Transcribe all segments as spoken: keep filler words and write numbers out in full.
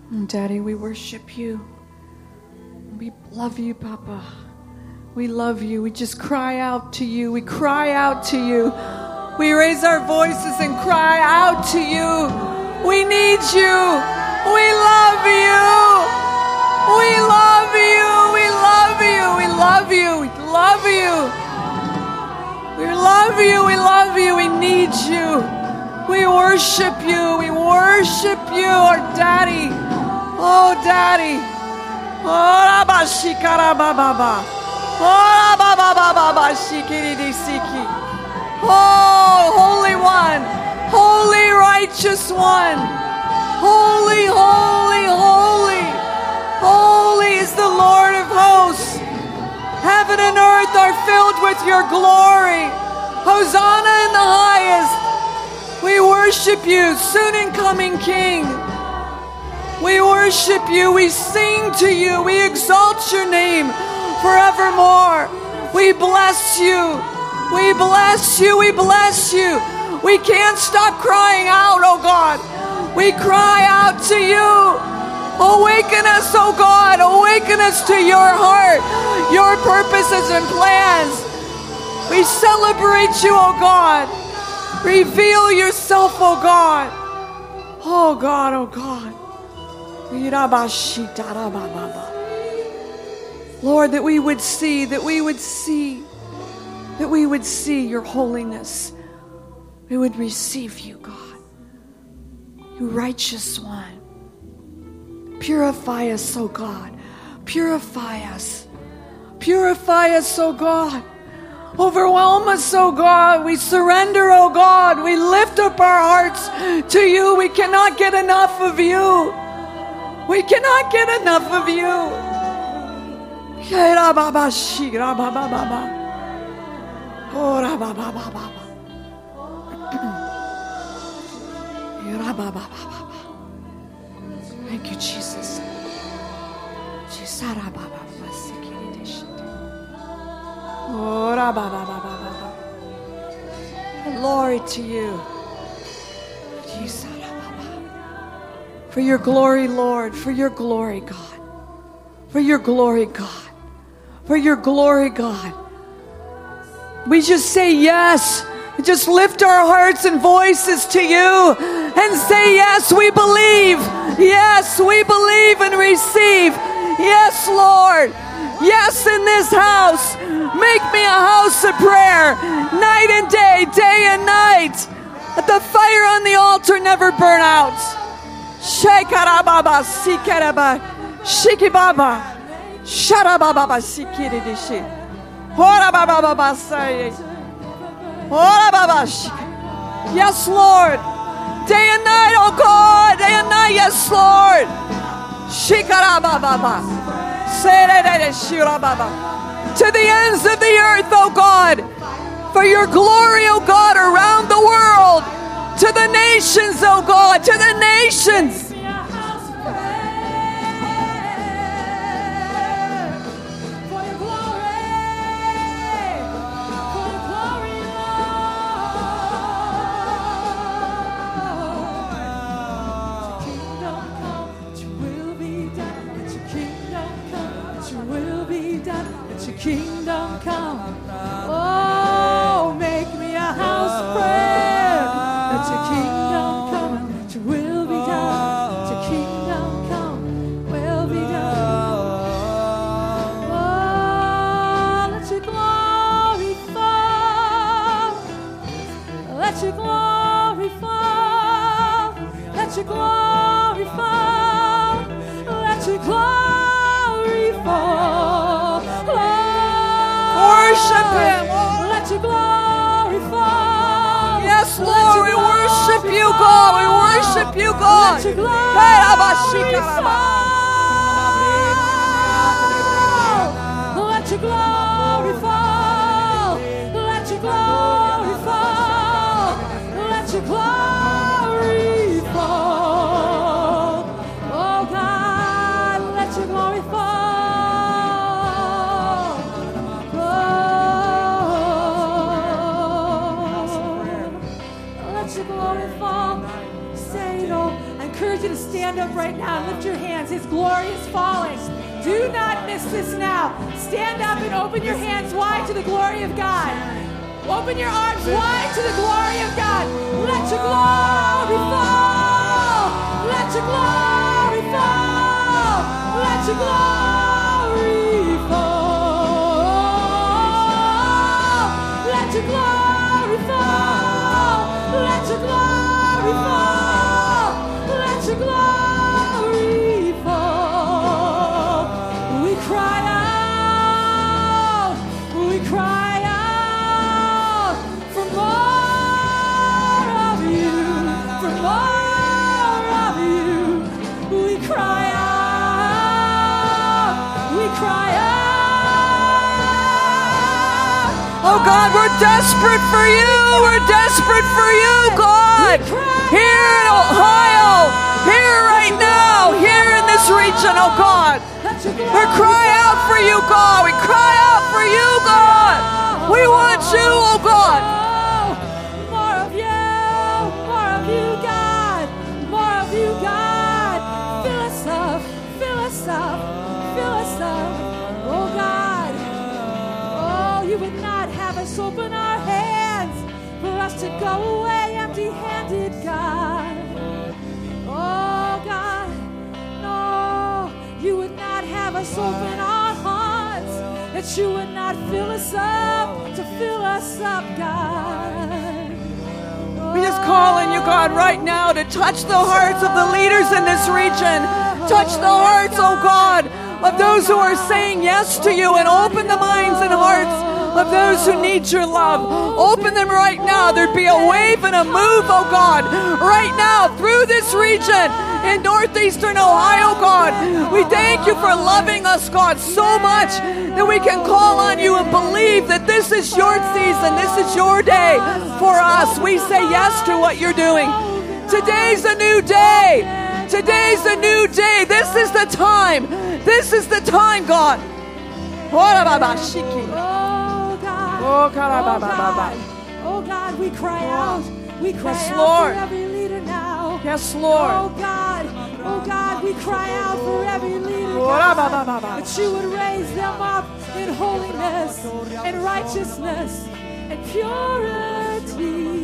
Daddy, we worship you. We love you, Papa. We love you. We just cry out to you. We cry out to you. We raise our voices and cry out to you. We need you. We love you. We love you. We love you. We love you. We love you. We love you. We love you. We need you. We worship you. We worship you, our Daddy. Oh, Daddy. Oh, Rabba Shikara Baba. Oh, Rabba Baba Baba Shikiri Siki. Oh, Holy One. Holy, righteous One. Holy, holy, holy. Holy is the Lord of hosts. Heaven and earth are filled with your glory. Hosanna in the highest. We worship you, soon and coming King. We worship you. We sing to you. We exalt your name forevermore. We bless you. We bless you. We bless you. We can't stop crying out, oh God. We cry out to you. Awaken us, oh God. Awaken us to your heart, your purposes and plans. We celebrate you, oh God. Reveal yourself, oh God. Oh God, oh God. Lord, that we would see, that we would see, that we would see your holiness. We would receive you, God. You righteous one. Purify us, oh God. Purify us. Purify us, oh God. Overwhelm us, oh God. We surrender, oh God. We lift up our hearts to you. We cannot get enough of you. We cannot get enough of you. Thank you, Jesus. Glory to you. For your glory, Lord. For your glory, God. For your glory, God. For your glory, God. We just say yes. Just lift our hearts and voices to you and say, yes, we believe. Yes, we believe and receive. Yes, Lord. Yes, in this house. Make me a house of prayer. Night and day, day and night. Let the fire on the altar never burn out. Shekarababa, sikaraba, shikibaba, sharababa, sikiridishi. Horababa, say. Yes, Lord. Day and night, oh God. Day and night, yes, Lord. Shikarababa. To the ends of the earth, oh God. For your glory, oh God, around the world. To the nations, oh God. To the nations. Kingdom come. Oh, make me a house of prayer. Let your kingdom come. Let your will be done. Let your kingdom come. Will be done. Oh, let your glory fall. Let your glory fall. Let your glory fall. Let your glory fall. Worship him. Let your glory fall. Yes, Lord, we worship you, God. We worship you, God. Let your glory fall. Let your glory fall. Let your glory fall. Let your glory fall. Oh God, let your glory fall. encourage you to stand up right now and lift your hands. His glory is falling. Do not miss this now. Stand up and open your hands wide to the glory of God. Open your arms wide to the glory of God. Let your glory fall. Let your glory fall. Let your glory fall. Let your glory fall. Let your glory fall. Let your glory fall. We cry out. We cry out for more of you. For more of you. We cry out. We cry out. Oh God, we're desperate for you. We're desperate for you, God. Here in Ohio, here right now, here in this region, oh God. We cry out for you, God. We cry out for you, God. We want you, oh God. More of you, more of you, God. More of you, God. Fill us up, fill us up, fill us up, oh God. Oh, you would not have us open our hands for us to go away empty-handed, God. Oh God, no, you would not have us open our hearts, that you would not fill us up to fill us up, God. We just call on you, God, right now to touch the hearts of the leaders in this region. Touch the hearts, oh God, of those who are saying yes to you, and open the minds and hearts of those who need your love. Open them right now. There'd be a wave and a move, oh God, right now through this region in northeastern Ohio, God. We thank you for loving us, God, so much that we can call on you and believe that this is your season, this is your day for us. We say yes to what you're doing. Today's a new day. Today's a new day. This is the time. This is the time, God. Oh God. Oh God. Oh God, we cry out. We cry Yes, out Lord. for every leader now. Yes, Lord. Oh God. Oh God, we cry out for every leader, God, that you would raise them up in holiness and righteousness and purity.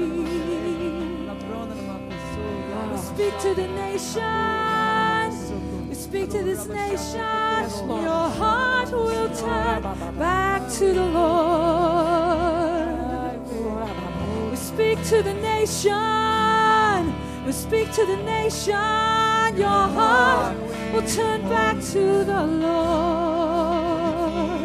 We speak to the nations. We speak to this nation. Your heart will turn back to the Lord. We speak to the nation. We speak to the nation. Your heart will turn back to the Lord.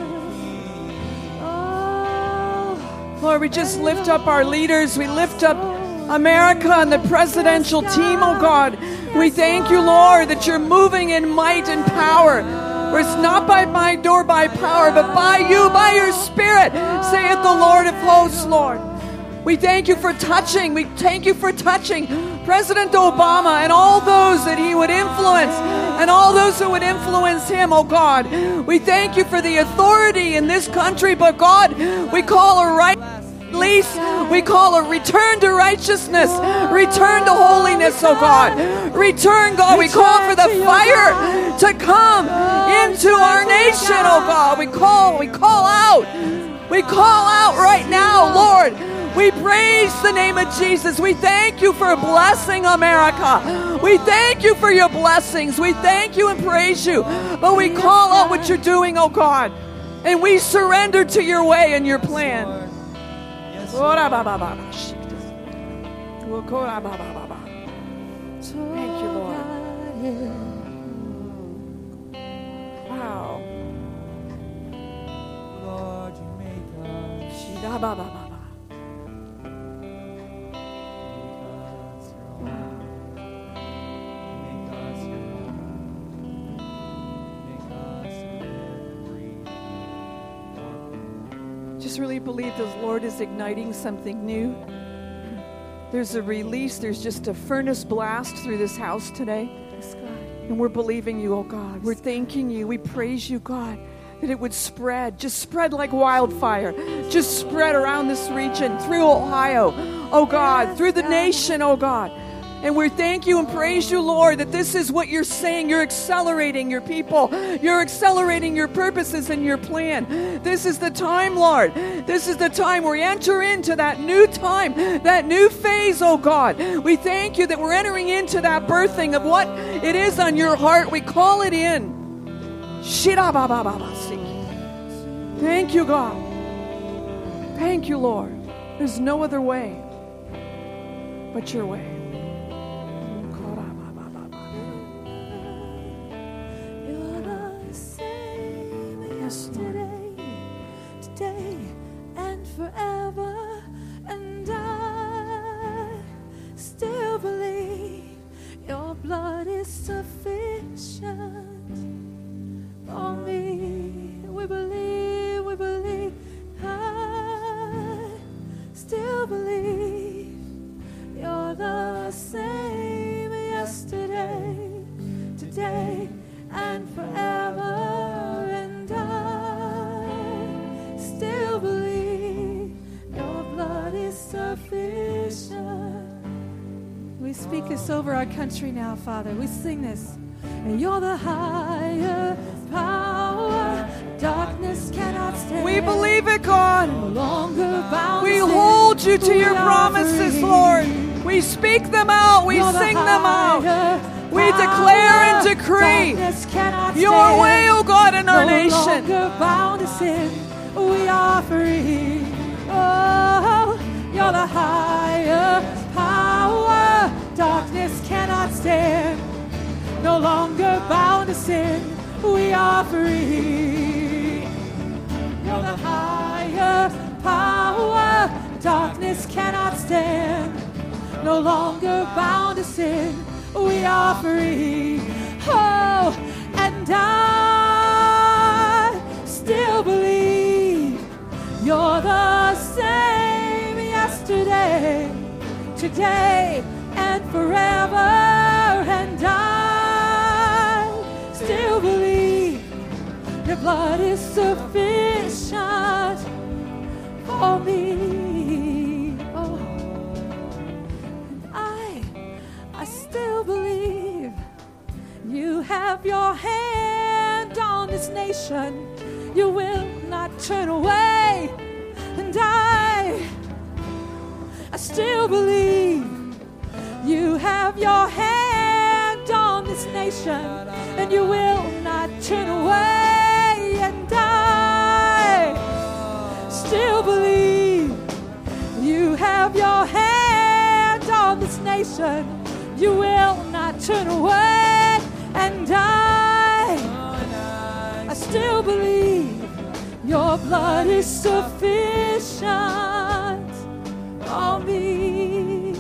Oh, Lord, we just lift up our leaders. We lift up America and the presidential team, oh God. We thank you, Lord, that you're moving in might and power. For it's not by might nor by power, but by you, by your Spirit, saith the Lord of hosts, Lord. We thank you for touching. We thank you for touching President Obama and all those that he would influence and all those who would influence him, oh God. We thank you for the authority in this country, but God, we call a right release. We call a return to righteousness, return to holiness, oh God. Return, God. We call for the fire to come into our nation, oh God. We call, we call out. We call out right now, Lord. We praise the name of Jesus. We thank you for blessing America. We thank you for your blessings. We thank you and praise you. But we call out what you're doing, oh God. And we surrender to your way and your plan. Thank you, Lord. Wow. Lord, you make us, make us your own. Make us every Just really believe the Lord is igniting something new. There's a release. There's just a furnace blast through this house today. And we're believing you, oh God. We're thanking you. We praise you, God, that it would spread, just spread like wildfire, just spread around this region, through Ohio, oh God, through the nation, oh God. And we thank you and praise you, Lord, that this is what you're saying. You're accelerating your people. You're accelerating your purposes and your plan. This is the time, Lord. This is the time we enter into that new time, that new phase, oh God. We thank you that we're entering into that birthing of what it is on your heart. We call it in. Thank you, God. Thank you, Lord. There's no other way but your way. Yesterday, today, and forever, and I still believe your blood is sufficient for me. We believe, we believe, I still believe you're the same yesterday, today, and forever. Still believe your blood is sufficient. We speak this over our country now, Father. We sing this. And you're the higher power. Darkness cannot stand. We believe it, God. No longer bound. We hold you to your promises, Lord. We speak them out. We sing them out. We declare and decree your way, oh God, in our nation. No longer bound to sin. We are free. Oh, you're the higher power. Darkness cannot stand. No longer bound to sin. We are free. You're the higher power. Darkness cannot stand. No longer bound to sin. We are free. Oh, and I still believe you're the same yesterday, today, and forever. And I still believe your blood is sufficient for me. Oh, and I, I still believe you have your hand on this nation. You will not turn away. And I, I still believe you have your hand on this nation, and you will not turn away. And I still believe you have your hand on this nation. You will not turn away. And I, I still believe your blood is sufficient for me.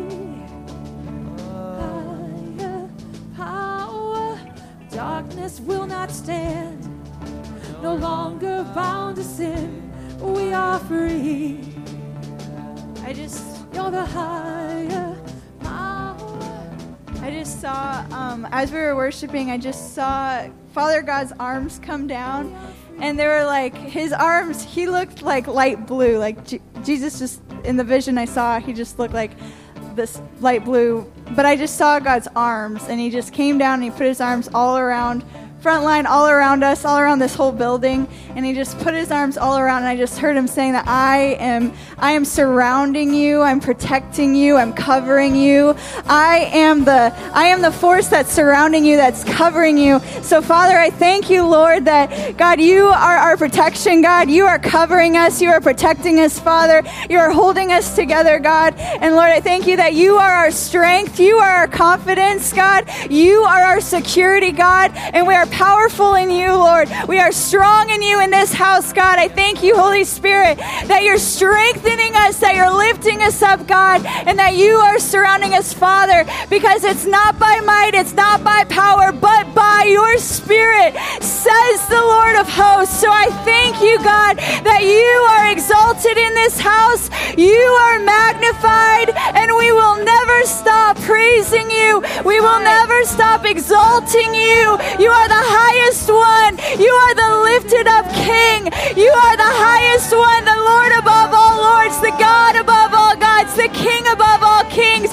Higher power, darkness will not stand. No longer bound to sin, we are free. I just, You're the higher power. I just saw, um, as we were worshiping, I just saw Father God's arms come down, and they were like, his arms, he looked like light blue, like J- Jesus just, in the vision I saw, he just looked like this light blue, but I just saw God's arms, and he just came down and he put his arms all around, front line, all around us, all around this whole building, and he just put his arms all around, and I just heard him saying that I am, I am surrounding you, I'm protecting you, I'm covering you, I am the, I am the force that's surrounding you, that's covering you. So Father, I thank you, Lord, that God, you are our protection, God, you are covering us, you are protecting us, Father, you are holding us together, God, and Lord, I thank you that you are our strength, you are our confidence, God, you are our security, God, and we are powerful in you, Lord. We are strong in you in this house, God. I thank you, Holy Spirit, that you're strengthening us, that you're lifting us up, God, and that you are surrounding us, Father, because it's not by might, it's not by power, but by your Spirit, says the Lord of hosts. So I thank you, God, that you are exalted in this house, you are magnified, and we will never stop praising you. We will never stop exalting you. You are the highest one. You are the lifted up King. You are the highest one, the Lord above all lords, the God above all gods, the King above all kings. And we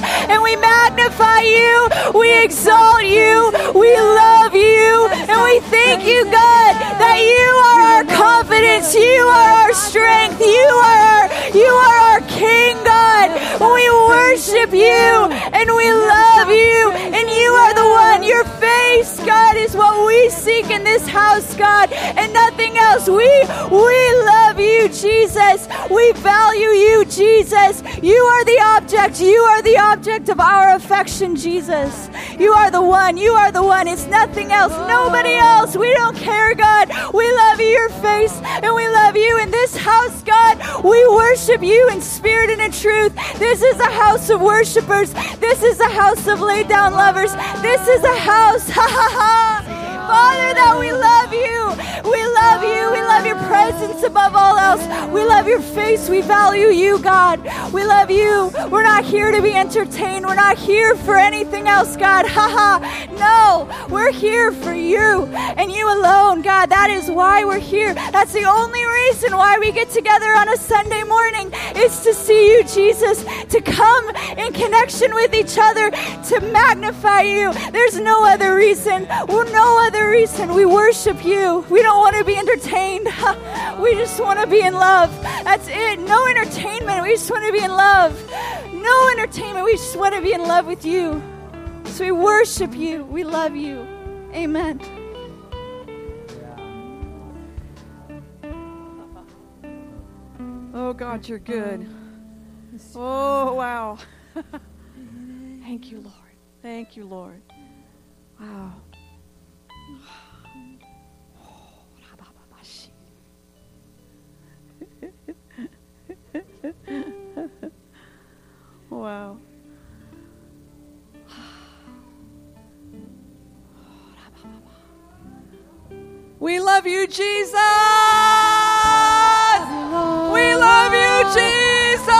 we magnify you. We exalt you. We love you. And we thank you, God, that you are our confidence. You are our strength. You are our, you are our King, God. We worship you and we love you. And you are the one. Your face, God, is what we seek in this house, God, and nothing else. We, we love you, Jesus. We value you, Jesus. You are the object. You are the object of our affection, Jesus. You are the one. You are the one. It's nothing else. Nobody else. We don't care, God. We love your face and we love you in this house, God. We worship you in spirit and in truth. This is a house of worshipers. This is a house of laid down lovers. This is a house, ha ha ha. Father, that we love you. We love you. We love your presence above all else. We love your face. We value you, God. We love you. We're not here to be entertained. We're not here for anything else, God. Ha ha. No, we're here for you and you alone, God. That is why we're here. That's the only reason why we get together on a Sunday morning is to see you, Jesus, to come in connection with each other, to magnify you. There's no other reason. No other reason. We worship you. We don't want to be entertained. We just want to be in love. That's it. No entertainment. We just want to be in love. No entertainment. We just want to be in love with you. So we worship you. We love you. Amen. Oh, God, you're good. Oh, wow. Thank you, Lord. Thank you, Lord. Wow. Wow. We love you, Jesus. We love you, Jesus.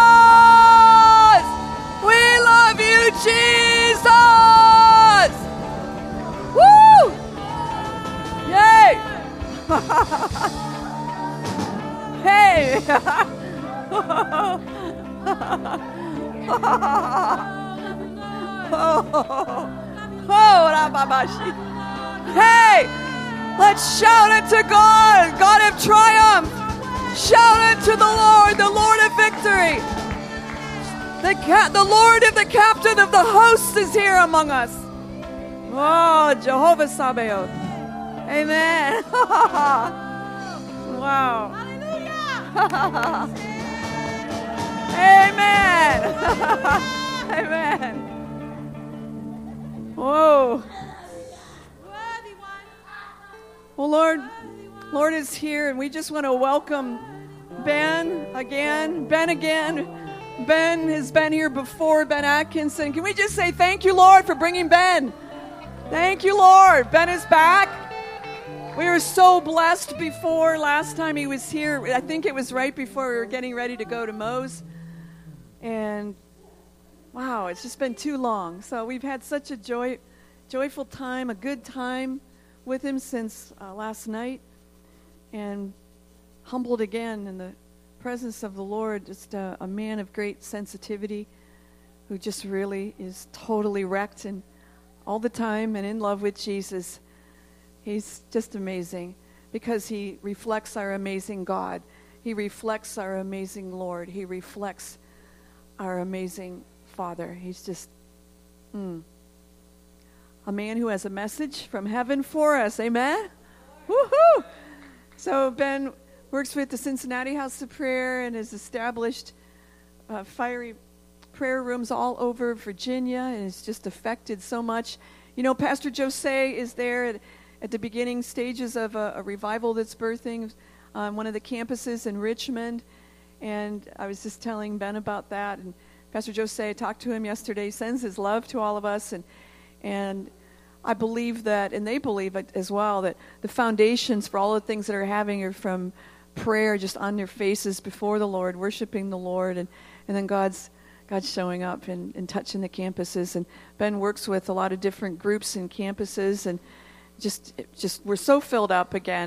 We love you, Jesus. Woo! Yay! Hey! Hey! Let's shout unto God, God of triumph. Shout unto the Lord, the Lord of victory. The, ca- the Lord of the captain of the host is here among us. Oh, Jehovah Sabaoth. Amen. Wow. Amen. Amen. Whoa. Well, Lord, Lord is here, and we just want to welcome Ben again. Ben again. Ben has been here before, Ben Atkinson. Can we just say thank you, Lord, for bringing Ben? Thank you, Lord. Ben is back. We were so blessed before last time he was here. I think it was right before we were getting ready to go to Moe's. And wow, it's just been too long. So we've had such a joy, joyful time, a good time with him since uh, last night. And humbled again in the presence of the Lord, just a, a man of great sensitivity who just really is totally wrecked and all the time and in love with Jesus. He's just amazing because he reflects our amazing God. He reflects our amazing Lord. He reflects our amazing Father. He's just mm, a man who has a message from heaven for us. Amen? Woohoo! So Ben works with the Cincinnati House of Prayer and has established uh, fiery prayer rooms all over Virginia, and it's just affected so much. You know, Pastor Jose is there at, at the beginning stages of a, a revival that's birthing on one of the campuses in Richmond, and I was just telling Ben about that, and Pastor Jose, I talked to him yesterday, he sends his love to all of us, and and I believe that, and they believe it as well, that the foundations for all the things that are happening are from prayer, just on their faces before the Lord, worshiping the Lord, and, and then God's God's showing up and, and touching the campuses. And Ben works with a lot of different groups and campuses, and just just we're so filled up again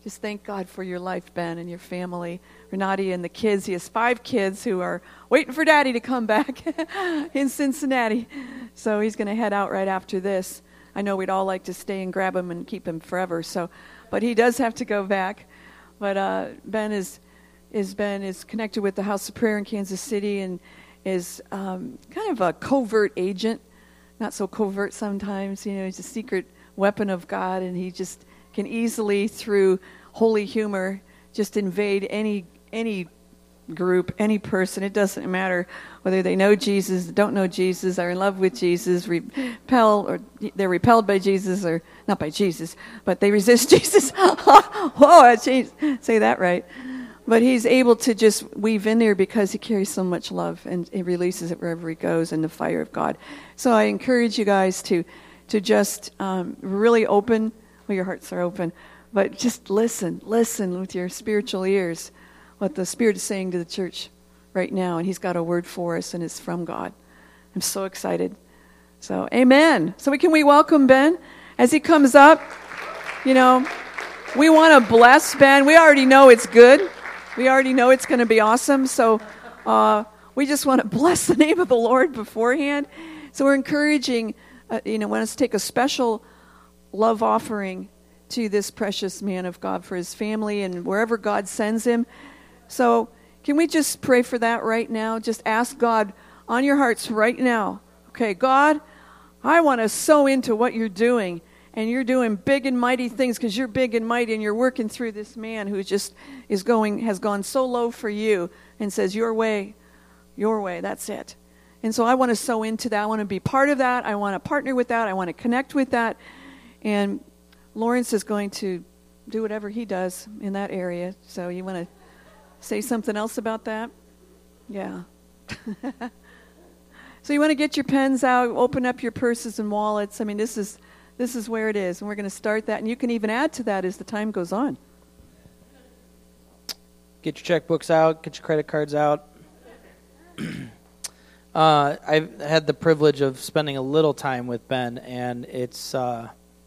just thank God for your life, Ben, and your family. Renati and the kids. He has five kids who are waiting for Daddy to come back in Cincinnati. So he's going to head out right after this. I know we'd all like to stay and grab him and keep him forever. So, but he does have to go back. But uh, Ben is is Ben is connected with the House of Prayer in Kansas City and is um, kind of a covert agent. Not so covert sometimes. You know, he's a secret weapon of God, and he just can easily, through holy humor, just invade any any group, any person. It doesn't matter whether they know Jesus, don't know Jesus, are in love with Jesus, repel or they're repelled by Jesus, or not by Jesus, but they resist Jesus. Whoa, I changed, say that right. But he's able to just weave in there because he carries so much love, and he releases it wherever he goes in the fire of God. So I encourage you guys to to just um, really open, well, your hearts are open, but just listen, listen with your spiritual ears what the Spirit is saying to the church right now, and he's got a word for us, and it's from God. I'm so excited. So, amen. So we can we welcome Ben as he comes up. You know, we want to bless Ben. We already know it's good. We already know it's going to be awesome. So uh, we just want to bless the name of the Lord beforehand. So we're encouraging, uh, you know, want us to take a special love offering to this precious man of God for his family and wherever God sends him. So can we just pray for that right now? Just ask God on your hearts right now. Okay, God, I want to sow into what you're doing. And you're doing big and mighty things because you're big and mighty, and you're working through this man who just is going, has gone so low for you and says, your way, your way, that's it. And so I want to sow into that. I want to be part of that. I want to partner with that. I want to connect with that. And Lawrence is going to do whatever he does in that area. So you want to say something else about that? Yeah. So you want to get your pens out, open up your purses and wallets. I mean, this is this is where it is. And we're going to start that. And you can even add to that as the time goes on. Get your checkbooks out. Get your credit cards out. uh, I've had the privilege of spending a little time with Ben, and it's... Uh,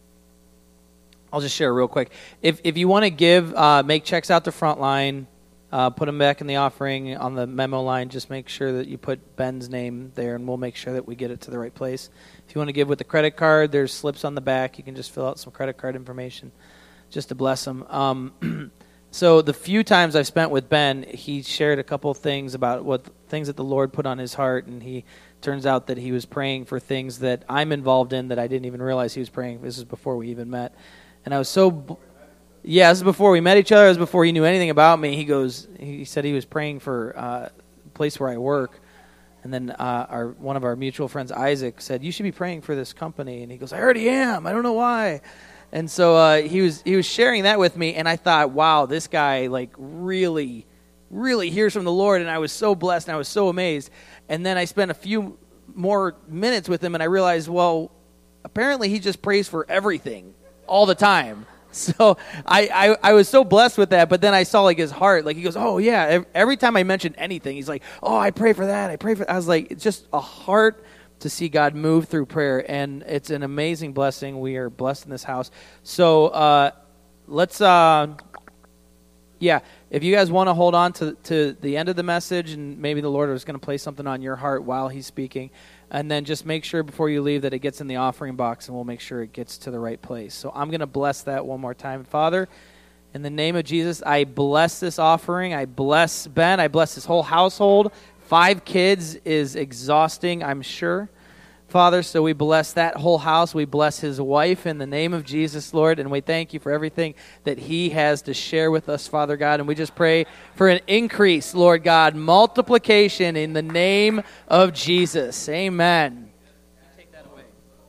I'll just share real quick. If if you want to give, uh, make checks out the front line. Uh, put them back in the offering on the memo line. Just make sure that you put Ben's name there, and we'll make sure that we get it to the right place. If you want to give with the credit card, there's slips on the back. You can just fill out some credit card information just to bless them. Um, so the few times I've spent with Ben, he shared a couple things about what things that the Lord put on his heart, and he turns out that he was praying for things that I'm involved in that I didn't even realize he was praying. This is before we even met. And I was so... Yeah, this is before we met each other. This is before he knew anything about me. He goes, he said he was praying for uh, the place where I work. And then uh, our one of our mutual friends, Isaac, said, you should be praying for this company. And he goes, I already am. I don't know why. And so uh, he was he was sharing that with me. And I thought, wow, this guy like really, really hears from the Lord. And I was so blessed and I was so amazed. And then I spent a few more minutes with him and I realized, well, apparently he just prays for everything all the time. So I, I, I was so blessed with that, but then I saw like his heart, like he goes, oh yeah, every, every time I mention anything, he's like, oh, I pray for that, I pray for that. I was like, it's just a heart to see God move through prayer, and it's an amazing blessing. We are blessed in this house. So uh, let's, uh, yeah, if you guys want to hold on to, to the end of the message, and maybe the Lord is going to place something on your heart while he's speaking, and then just make sure before you leave that it gets in the offering box, and we'll make sure it gets to the right place. So I'm going to bless that one more time. Father, in the name of Jesus, I bless this offering. I bless Ben. I bless his whole household. Five kids is exhausting, I'm sure. Father, so we bless that whole house. We bless his wife in the name of Jesus, Lord, and we thank you for everything that he has to share with us, Father God. And we just pray for an increase, Lord God, multiplication in the name of Jesus. Amen. Take that away.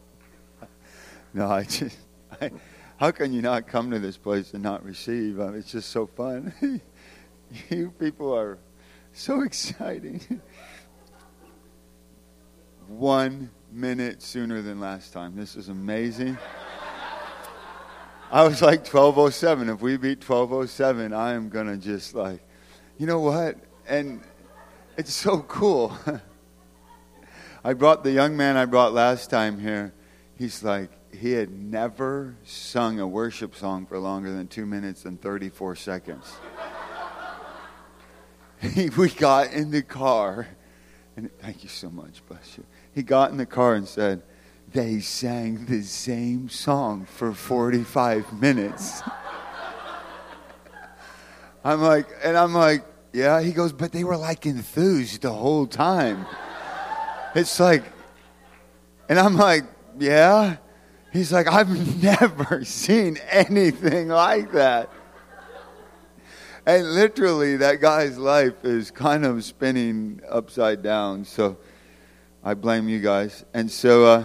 No, I just, I, how can you not come to this place and not receive? I mean, it's just so fun. You people are so exciting. One minute sooner than last time. This is amazing. I was like twelve oh seven. If we beat twelve oh seven, I am going to just like, you know what? And it's so cool. I brought the young man I brought last time here. He's like, he had never sung a worship song for longer than two minutes and thirty-four seconds. he, we got in the car, and thank you so much, bless you. He got in the car and said, they sang the same song for forty-five minutes. I'm like, and I'm like, yeah. He goes, but they were like enthused the whole time. It's like, and I'm like, yeah. He's like, I've never seen anything like that. And literally, that guy's life is kind of spinning upside down. So I blame you guys. And so uh,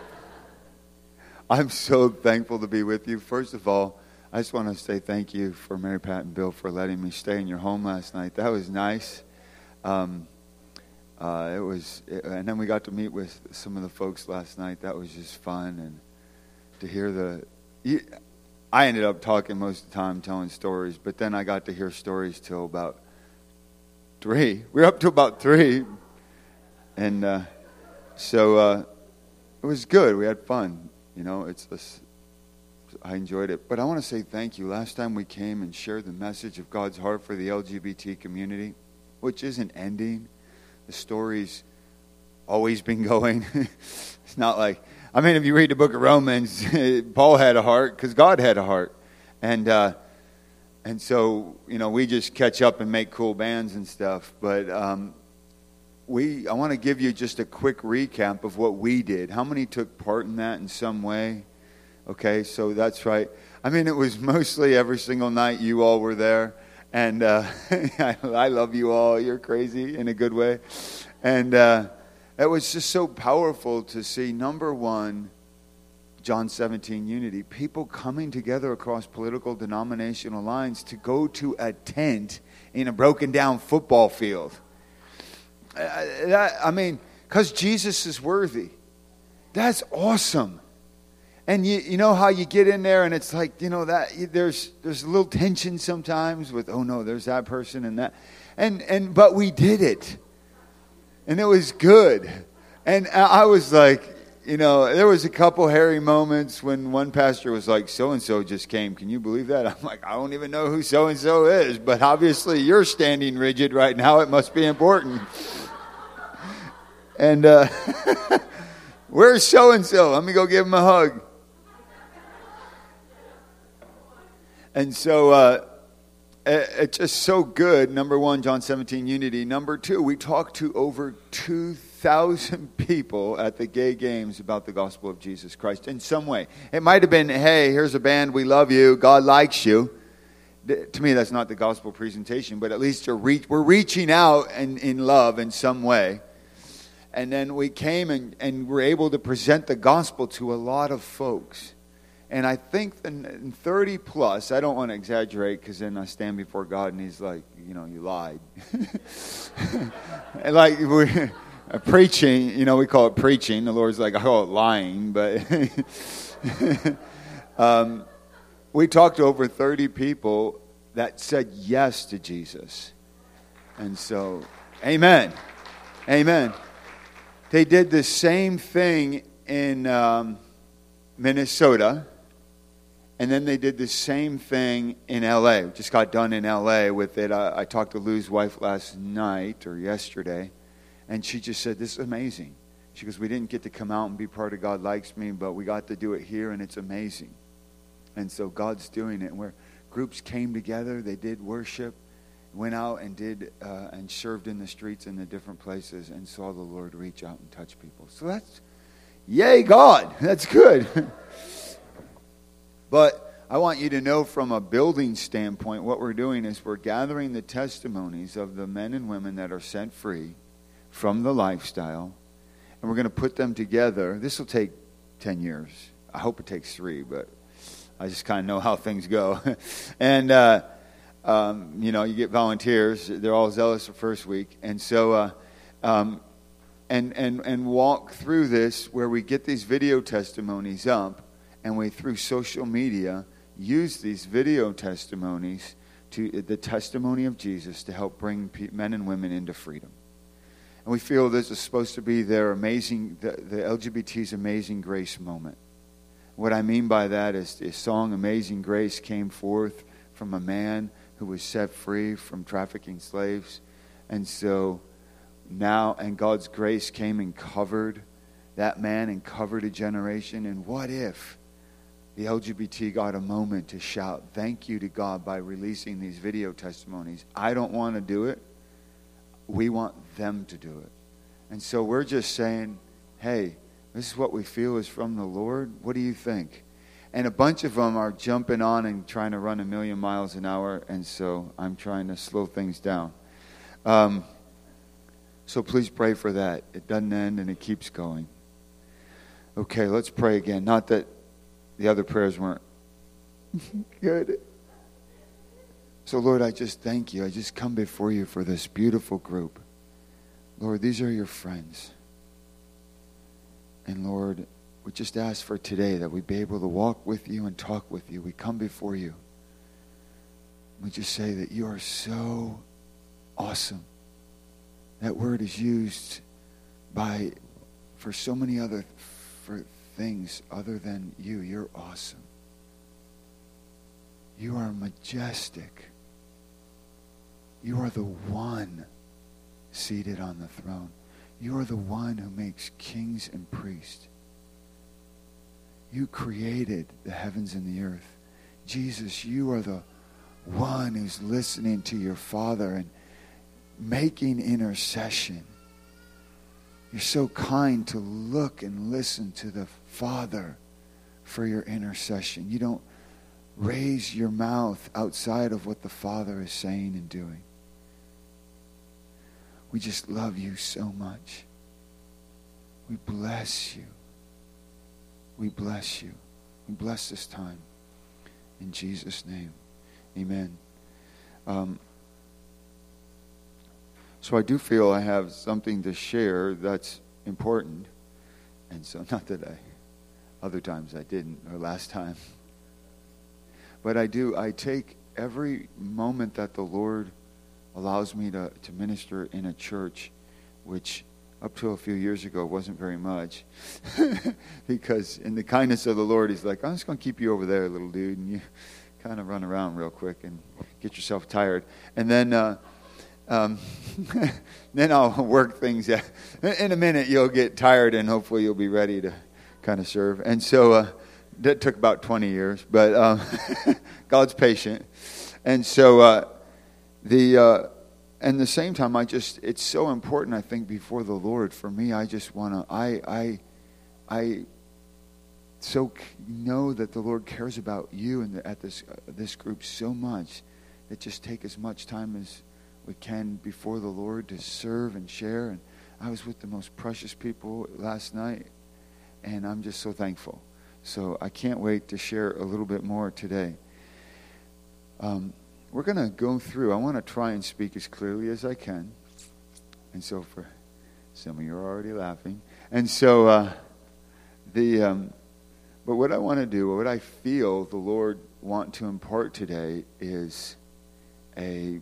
I'm so thankful to be with you. First of all, I just want to say thank you for Mary Pat and Bill for letting me stay in your home last night. That was nice. Um, uh, it was, it, and then we got to meet with some of the folks last night. That was just fun, and to hear the. You, I ended up talking most of the time, telling stories, but then I got to hear stories till about three. We were up to about three, and uh, so uh, it was good. We had fun. You know, it's. it's I enjoyed it. But I want to say thank you. Last time we came and shared the message of God's heart for the L G B T community, which isn't ending. The story's always been going. It's not like, I mean, if you read the book of Romans, Paul had a heart because God had a heart. And uh, and so, you know, we just catch up and make cool bands and stuff. But um, we, I want to give you just a quick recap of what we did. How many took part in that in some way? Okay, so that's right. I mean, it was mostly every single night you all were there. And uh, I, I love you all. You're crazy in a good way. And uh, it was just so powerful to see, number one, John seventeen unity. People coming together across political denominational lines to go to a tent in a broken down football field. Uh, that, I mean, because Jesus is worthy. That's awesome. And you you know how you get in there and it's like, you know, that there's there's a little tension sometimes with, oh no, there's that person and that. And and but we did it. And it was good. And I was like, you know, there was a couple hairy moments when one pastor was like, so-and-so just came. Can you believe that? I'm like, I don't even know who so-and-so is. But obviously you're standing rigid right now. It must be important. And uh, where's so-and-so? Let me go give him a hug. And so uh, it, it's just so good. Number one, John seventeen unity. Number two, we talked to over two thousand people at the gay games about the gospel of Jesus Christ in some way. It might have been, hey, here's a band, we love you, God likes you. To me, that's not the gospel presentation, but at least you're reach, we're reaching out in, in love in some way. And then we came and, and were able to present the gospel to a lot of folks. And I think in thirty plus, I don't want to exaggerate because then I stand before God and he's like, you know, you lied. And like we're preaching, you know, we call it preaching. The Lord's like, I call it lying. But um, we talked to over thirty people that said yes to Jesus. And so, amen. Amen. They did the same thing in um, Minnesota. And then they did the same thing in L A. Just got done in L A with it. I, I talked to Lou's wife last night or yesterday. And she just said, this is amazing. She goes, we didn't get to come out and be part of God Likes Me, but we got to do it here, and it's amazing. And so God's doing it. And where groups came together, they did worship, went out and did uh, and served in the streets in the different places and saw the Lord reach out and touch people. So that's, yay, God. That's good. But I want you to know from a building standpoint, what we're doing is we're gathering the testimonies of the men and women that are set free from the lifestyle, and we're going to put them together. This will take ten years. I hope it takes three, but I just kind of know how things go. and, uh, um, you know, you get volunteers. They're all zealous the first week. And so, uh, um, and, and, and walk through this where we get these video testimonies up. And we, through social media, use these video testimonies to the testimony of Jesus to help bring men and women into freedom. And we feel this is supposed to be their amazing, the, the L G B T's amazing grace moment. What I mean by that is the song Amazing Grace came forth from a man who was set free from trafficking slaves. And so now, and God's grace came and covered that man and covered a generation. And what if the L G B T got a moment to shout thank you to God by releasing these video testimonies? I don't want to do it. We want them to do it. And so we're just saying, hey, this is what we feel is from the Lord. What do you think? And a bunch of them are jumping on and trying to run a million miles an hour. And so I'm trying to slow things down. Um, so please pray for that. It doesn't end and it keeps going. Okay, let's pray again. Not that the other prayers weren't good. So Lord, I just thank you. I just come before you for this beautiful group. Lord, these are your friends. And Lord, we just ask for today that we be able to walk with you and talk with you. We come before you. We just say that you are so awesome. That word is used by for so many other for things other than you. You're awesome. You are majestic. You are the one seated on the throne. You are the one who makes kings and priests. You created the heavens and the earth. Jesus, you are the one who's listening to your Father and making intercession. You're so kind to look and listen to the Father for your intercession. You don't raise your mouth outside of what the Father is saying and doing. We just love you so much. We bless you. We bless you. We bless this time. In Jesus' name. Amen. Um, so I do feel I have something to share that's important. And so, not that I, other times I didn't, or last time. But I do, I take every moment that the Lord allows me to, to minister in a church, which up to a few years ago wasn't very much. Because in the kindness of the Lord, he's like, I'm just going to keep you over there, little dude. And you kind of run around real quick and get yourself tired. And then uh, um, then I'll work things out. In a minute, you'll get tired and hopefully you'll be ready to kind of serve. And so uh, that took about twenty years. But um, God's patient. And so... Uh, The uh, and the same time, I just it's so important. I think before the Lord, for me, I just want to I I I so know that the Lord cares about you and the, at this uh, this group so much that just take as much time as we can before the Lord to serve and share. And I was with the most precious people last night, and I'm just so thankful. So I can't wait to share a little bit more today. Um. We're going to go through. I want to try and speak as clearly as I can. And so for some of you are already laughing. And so uh, the, um, but what I want to do, what I feel the Lord want to impart today is a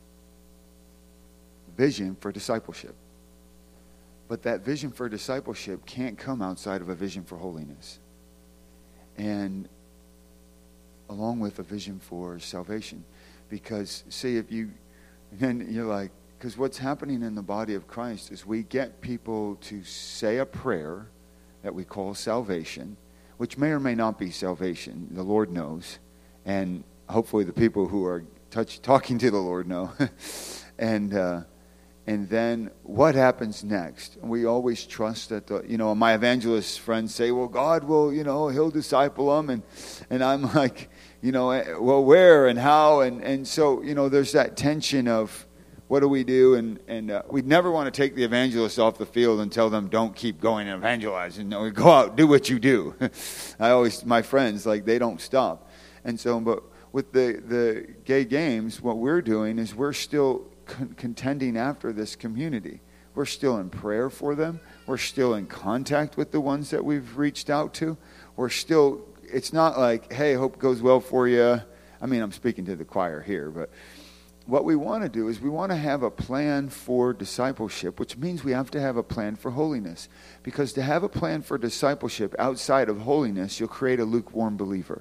vision for discipleship. But that vision for discipleship can't come outside of a vision for holiness. And along with a vision for salvation. Because, see, if you, and you're like, because what's happening in the body of Christ is we get people to say a prayer that we call salvation, which may or may not be salvation. The Lord knows. And hopefully the people who are touch, talking to the Lord know. and uh, and then what happens next? We always trust that, the, you know, my evangelist friends say, well, God will, you know, he'll disciple them. And, and I'm like... You know, well, where and how, and, and so, you know, there's that tension of what do we do, and, and uh, we'd never want to take the evangelists off the field and tell them don't keep going and evangelize, and no, go out, do what you do. I always, my friends, like, they don't stop. And so, but with the, the gay games, what we're doing is we're still con- contending after this community. We're still in prayer for them. We're still in contact with the ones that we've reached out to. We're still... It's not like, hey, hope it goes well for you. I mean, I'm speaking to the choir here, but what we want to do is we want to have a plan for discipleship, which means we have to have a plan for holiness. Because to have a plan for discipleship outside of holiness, you'll create a lukewarm believer.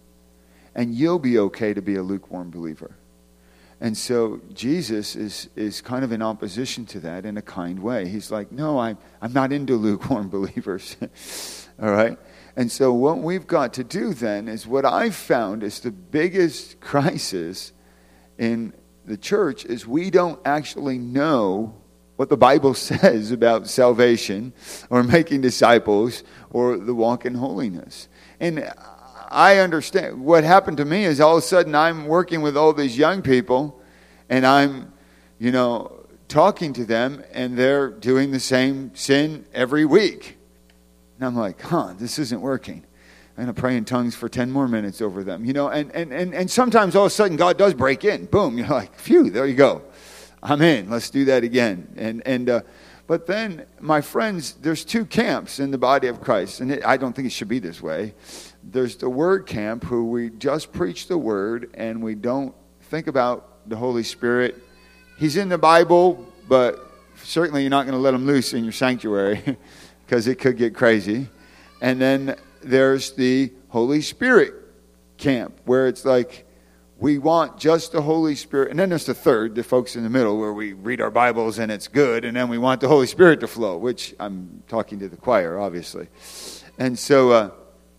And you'll be okay to be a lukewarm believer. And so Jesus is is kind of in opposition to that in a kind way. He's like, no, I'm, I'm not into lukewarm believers. All right? And so what we've got to do then is what I've found is the biggest crisis in the church is we don't actually know what the Bible says about salvation or making disciples or the walk in holiness. And I understand. What happened to me is all of a sudden I'm working with all these young people and I'm, you know, talking to them and they're doing the same sin every week. And I'm like, huh, this isn't working. I'm going to pray in tongues for ten more minutes over them. You know, and, and, and, and sometimes all of a sudden God does break in. Boom, you're like, phew, there you go. I'm in. Let's do that again. And, and uh, but then, my friends, there's two camps in the body of Christ. And it, I don't think it should be this way. There's the Word camp who we just preach the Word and we don't think about the Holy Spirit. He's in the Bible, but certainly you're not going to let him loose in your sanctuary because it could get crazy. And then there's the Holy Spirit camp where it's like we want just the Holy Spirit. And then there's the third, the folks in the middle where we read our Bibles and it's good. And then we want the Holy Spirit to flow, which I'm talking to the choir, obviously. And so... Uh,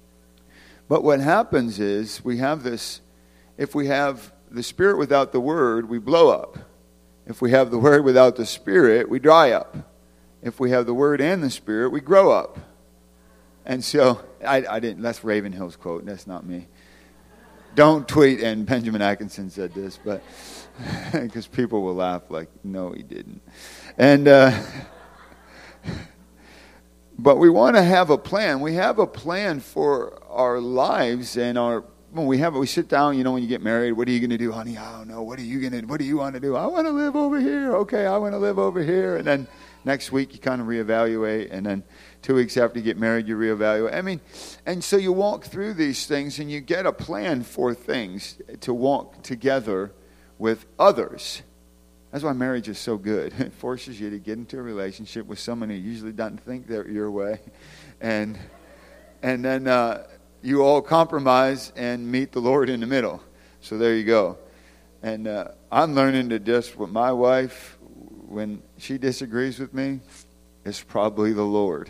But what happens is we have this, if we have the Spirit without the Word, we blow up. If we have the Word without the Spirit, we dry up. If we have the Word and the Spirit, we grow up. And so, I, I didn't, that's Ravenhill's quote, that's not me. Don't tweet, and Benjamin Atkinson said this, but, because people will laugh like, no, he didn't. And, uh... But we want to have a plan. We have a plan for our lives and our. When we have, we sit down. You know, when you get married, what are you going to do, honey? I don't know. What are you going to? What do you want to do? I want to live over here. Okay, I want to live over here. And then next week you kind of reevaluate, and then two weeks after you get married, you reevaluate. I mean, and so you walk through these things, and you get a plan for things to walk together with others. That's why marriage is so good. It forces you to get into a relationship with someone who usually doesn't think they're your way. And and then uh, you all compromise and meet the Lord in the middle. So there you go. And uh, I'm learning to just, with my wife, when she disagrees with me, it's probably the Lord.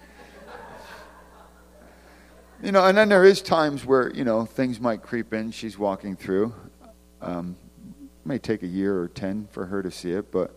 You know, and then there is times where, you know, things might creep in. She's walking through. Um It may take a year or ten for her to see it, but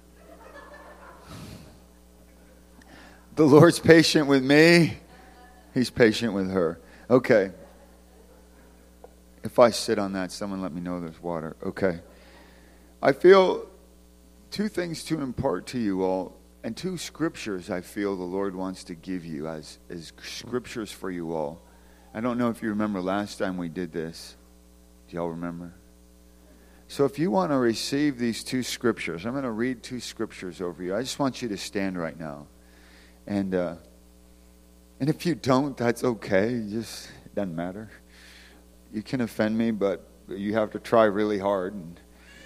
the Lord's patient with me. He's patient with her. Okay. If I sit on that, someone let me know there's water. Okay. I feel two things to impart to you all, and two scriptures I feel the Lord wants to give you as, as scriptures for you all. I don't know if you remember last time we did this. Do y'all remember? So if you want to receive these two scriptures, I'm going to read two scriptures over you. I just want you to stand right now. And uh, and if you don't, that's okay. You just, it doesn't matter. You can offend me, but you have to try really hard. And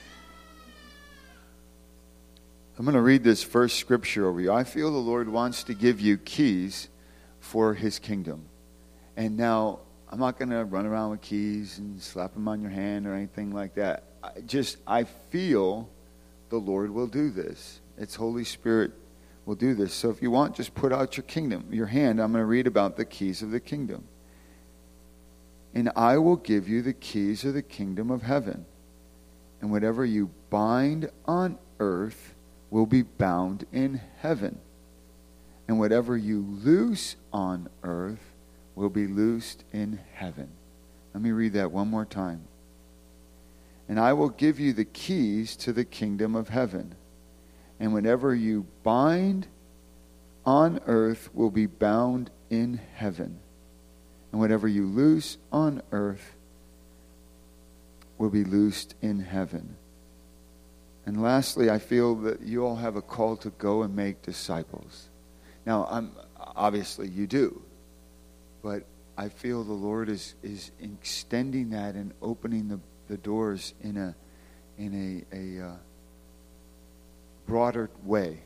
I'm going to read this first scripture over you. I feel the Lord wants to give you keys for His kingdom. And now, I'm not going to run around with keys and slap them on your hand or anything like that. I just, I feel the Lord will do this. It's Holy Spirit will do this. So if you want, just put out your kingdom, your hand. I'm going to read about the keys of the kingdom. And I will give you the keys of the kingdom of heaven. And whatever you bind on earth will be bound in heaven. And whatever you loose on earth will be loosed in heaven. Let me read that one more time. And I will give you the keys to the kingdom of heaven. And whatever you bind on earth will be bound in heaven. And whatever you loose on earth will be loosed in heaven. And lastly, I feel that you all have a call to go and make disciples. Now, I'm obviously you do. But I feel the Lord is, is extending that and opening the, the doors in a in a, a uh, broader way.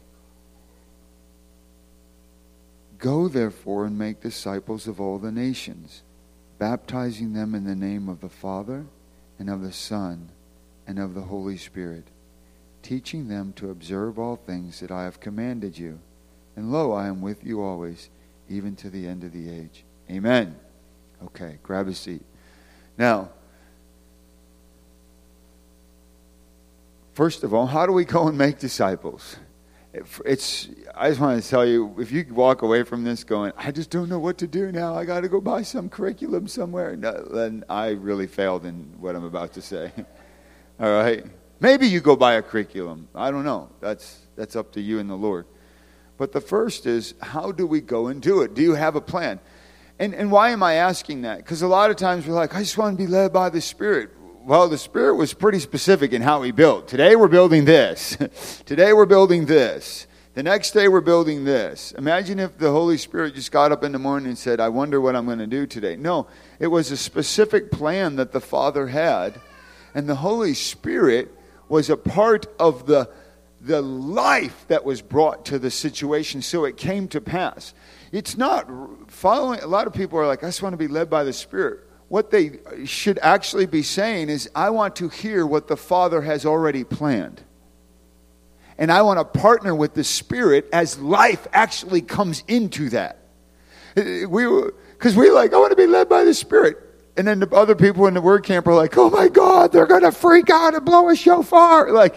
Go, therefore, and make disciples of all the nations, baptizing them in the name of the Father, and of the Son, and of the Holy Spirit, teaching them to observe all things that I have commanded you. And lo, I am with you always, even to the end of the age. Amen. Okay, grab a seat. Now, first of all, how do we go and make disciples? It's. I just want to tell you, if you walk away from this going, I just don't know what to do now, I got to go buy some curriculum somewhere, no, then I really failed in what I'm about to say. All right? Maybe you go buy a curriculum. I don't know. That's that's up to you and the Lord. But the first is, how do we go and do it? Do you have a plan? And and why am I asking that? Because a lot of times we're like, I just want to be led by the Spirit. Well, the Spirit was pretty specific in how He built. Today we're building this. Today we're building this. The next day we're building this. Imagine if the Holy Spirit just got up in the morning and said, I wonder what I'm going to do today. No, it was a specific plan that the Father had. And the Holy Spirit was a part of the, the life that was brought to the situation, so it came to pass. It's not following. A lot of people are like, I just want to be led by the Spirit. What they should actually be saying is, I want to hear what the Father has already planned. And I want to partner with the Spirit as life actually comes into that. We, because we're like, I want to be led by the Spirit. And then the other people in the word camp are like, oh my God, they're going to freak out and blow a shofar. Like,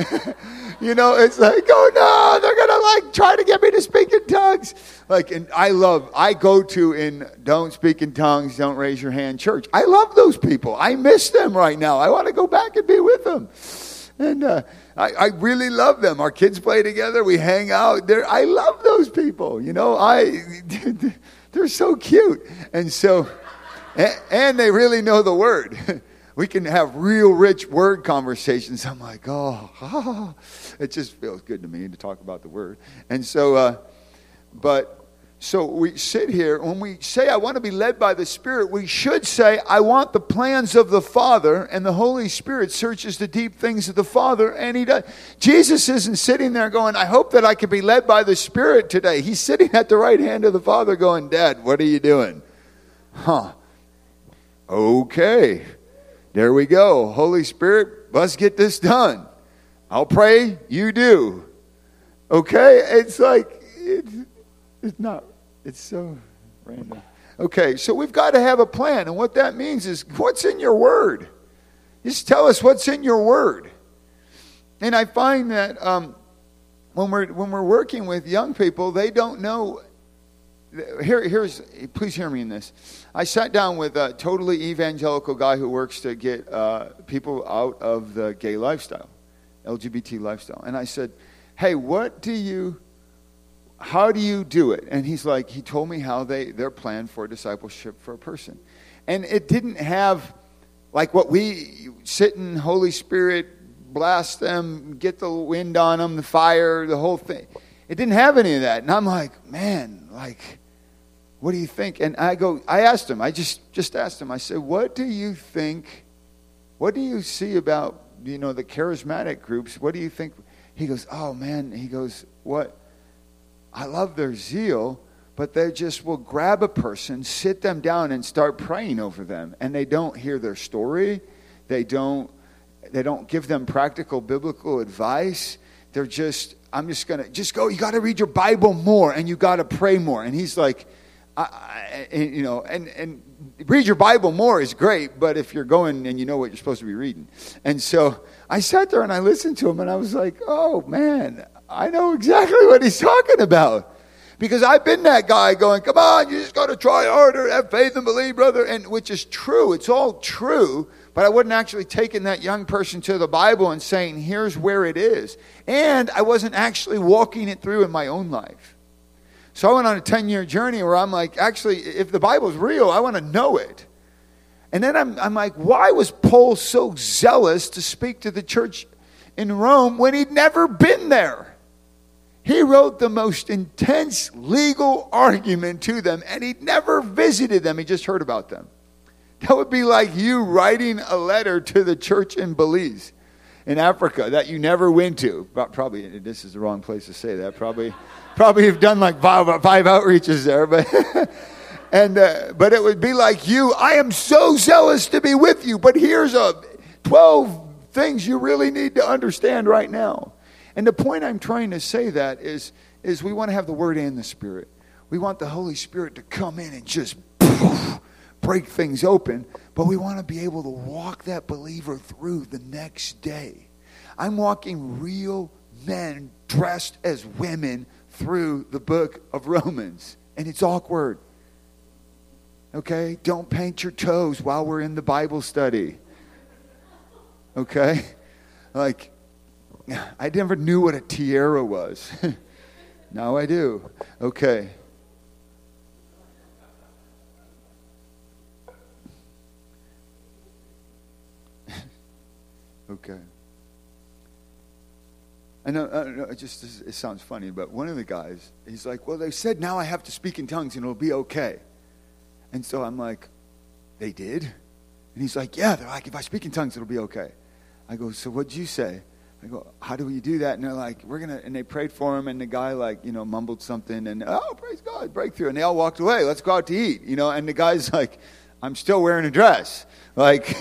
you know, it's like, oh no, they're going to like try to get me to speak in tongues. Like, and I love, I go to in don't speak in tongues, don't raise your hand church. I love those people. I miss them right now. I want to go back and be with them. And uh, I, I really love them. Our kids play together. We hang out. They're, I love those people. You know, I they're so cute. And so, and, and they really know the word. We can have real rich word conversations. I'm like, oh, oh, it just feels good to me to talk about the word. And so, uh, but... So we sit here, when we say, I want to be led by the Spirit, we should say, I want the plans of the Father, and the Holy Spirit searches the deep things of the Father, and He does. Jesus isn't sitting there going, I hope that I can be led by the Spirit today. He's sitting at the right hand of the Father going, Dad, what are you doing? Huh. Okay. There we go. Holy Spirit, let's get this done. I'll pray, you do. Okay? It's like, it's, it's not. It's so random. Okay, so we've got to have a plan. And what that means is, what's in your word? Just tell us what's in your word. And I find that um, when we're when we're working with young people, they don't know. Here, here's please hear me in this. I sat down with a totally evangelical guy who works to get uh, people out of the gay lifestyle, L G B T lifestyle. And I said, hey, what do you... How do you do it? And he's like, he told me how they, their plan for discipleship for a person. And it didn't have, like what we sit in Holy Spirit, blast them, get the wind on them, the fire, the whole thing. It didn't have any of that. And I'm like, man, like, what do you think? And I go, I asked him, I just, just asked him, I said, what do you think, what do you see about, you know, the charismatic groups? What do you think? He goes, oh man, he goes, what? I love their zeal, but they just will grab a person, sit them down, and start praying over them. And they don't hear their story. They don't they don't give them practical biblical advice. They're just, I'm just going to, just go, you got to read your Bible more, and you got to pray more. And he's like, I, I, you know, and, and read your Bible more is great, but if you're going and you know what you're supposed to be reading. And so I sat there and I listened to him, and I was like, oh, man, I know exactly what he's talking about. Because I've been that guy going, come on, you just got to try harder, have faith and believe, brother. And which is true. It's all true. But I wasn't actually taking that young person to the Bible and saying, here's where it is. And I wasn't actually walking it through in my own life. So I went on a ten-year journey where I'm like, actually, if the Bible's real, I want to know it. And then I'm, I'm like, why was Paul so zealous to speak to the church in Rome when he'd never been there? He wrote the most intense legal argument to them, and he'd never visited them. He just heard about them. That would be like you writing a letter to the church in Belize. in Africa that you never went to. Probably, this is the wrong place to say that. Probably, probably you've done like five, five outreaches there, but and uh, but it would be like you. I am so zealous to be with you, but here's a twelve things you really need to understand right now. And the point I'm trying to say that is, is we want to have the Word and the Spirit. We want the Holy Spirit to come in and just poof, break things open, but we want to be able to walk that believer through the next day. I'm walking real men dressed as women through the book of Romans, and it's awkward. Okay? Don't paint your toes while we're in the Bible study. Okay? Like, I never knew what a tiara was. Now I do. Okay. Okay. I know, I know it just it sounds funny, but one of the guys, he's like, well, they said now I have to speak in tongues and it'll be okay. And so I'm like, they did? And he's like, yeah, they're like, if I speak in tongues, it'll be okay. I go, so what'd you say? I go, how do you do that? And they're like, we're going to, and they prayed for him, and the guy, like, you know, mumbled something, and, oh, praise God, breakthrough. And they all walked away. Let's go out to eat, you know, and the guy's like, I'm still wearing a dress. Like,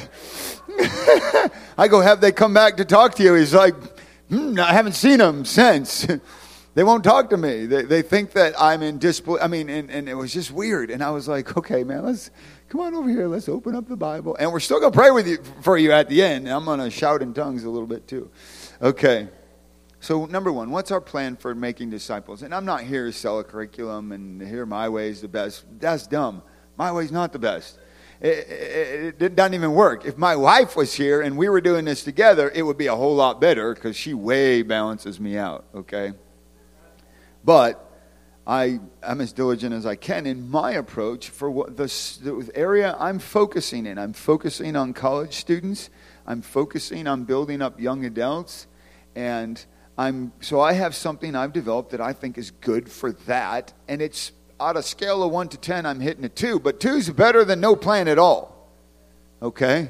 I go, have they come back to talk to you? He's like, hmm, I haven't seen them since. They won't talk to me. They they think that I'm in disbelief. I mean, and, and it was just weird. And I was like, okay, man, let's come on over here. Let's open up the Bible. And we're still going to pray with you for you at the end. I'm going to shout in tongues a little bit too. Okay. So number one, what's our plan for making disciples? And I'm not here to sell a curriculum and here my way is the best. That's dumb. My way's not the best. It, it, it doesn't even work. If my wife was here and we were doing this together, it would be a whole lot better because she way balances me out, okay? But I am as diligent as I can in my approach for what the, the area I'm focusing in. I'm focusing on college students. I'm focusing on building up young adults. And I'm so I have something I've developed that I think is good for that. And it's on a scale of one to ten, I'm hitting a two. But two's better than no plan at all. Okay?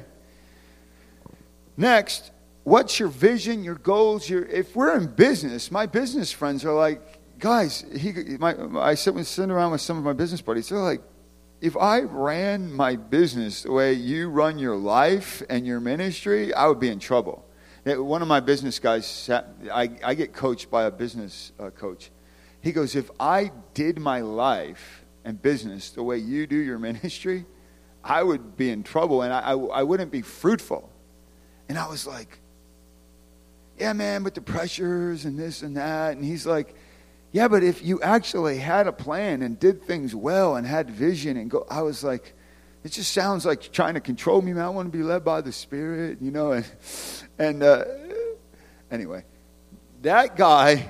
Next, what's your vision, your goals? Your if we're in business, my business friends are like, guys, he, my, I sit, with, sit around with some of my business buddies. They're like, if I ran my business the way you run your life and your ministry, I would be in trouble. One of my business guys, sat, I, I get coached by a business uh, coach. He goes, if I did my life and business the way you do your ministry, I would be in trouble and I, I, I wouldn't be fruitful. And I was like, yeah, man, but the pressures and this and that. And he's like, yeah, but if you actually had a plan and did things well and had vision and go, I was like, it just sounds like trying to control me, man. I want to be led by the Spirit, you know. And, and uh, anyway, that guy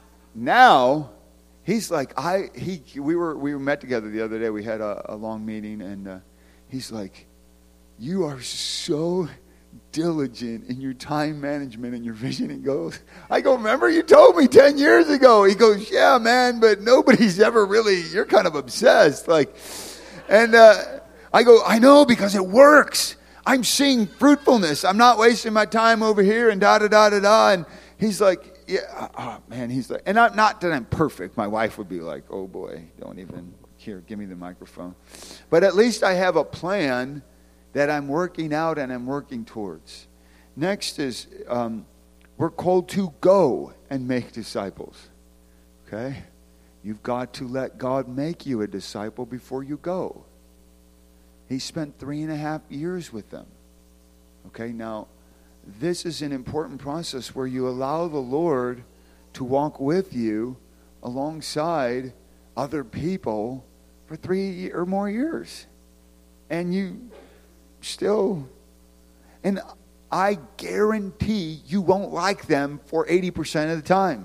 now, he's like, I he we were we were met together the other day. We had a, a long meeting, and uh, he's like, you are so diligent in your time management and your vision and goals. I go, remember you told me ten years ago. He goes, yeah, man, but nobody's ever really, you're kind of obsessed. Like, and uh, I go, I know, because it works. I'm seeing fruitfulness. I'm not wasting my time over here and da da da da da. And he's like, yeah, oh, man, he's like, and not, not that I'm perfect. My wife would be like, oh boy, don't even, here, give me the microphone. But at least I have a plan that I'm working out and I'm working towards. Next is, um, we're called to go and make disciples. Okay? You've got to let God make you a disciple before you go. He spent three and a half years with them. Okay, now, this is an important process where you allow the Lord to walk with you alongside other people for three or more years. And you still, and I guarantee you won't like them for eighty percent of the time.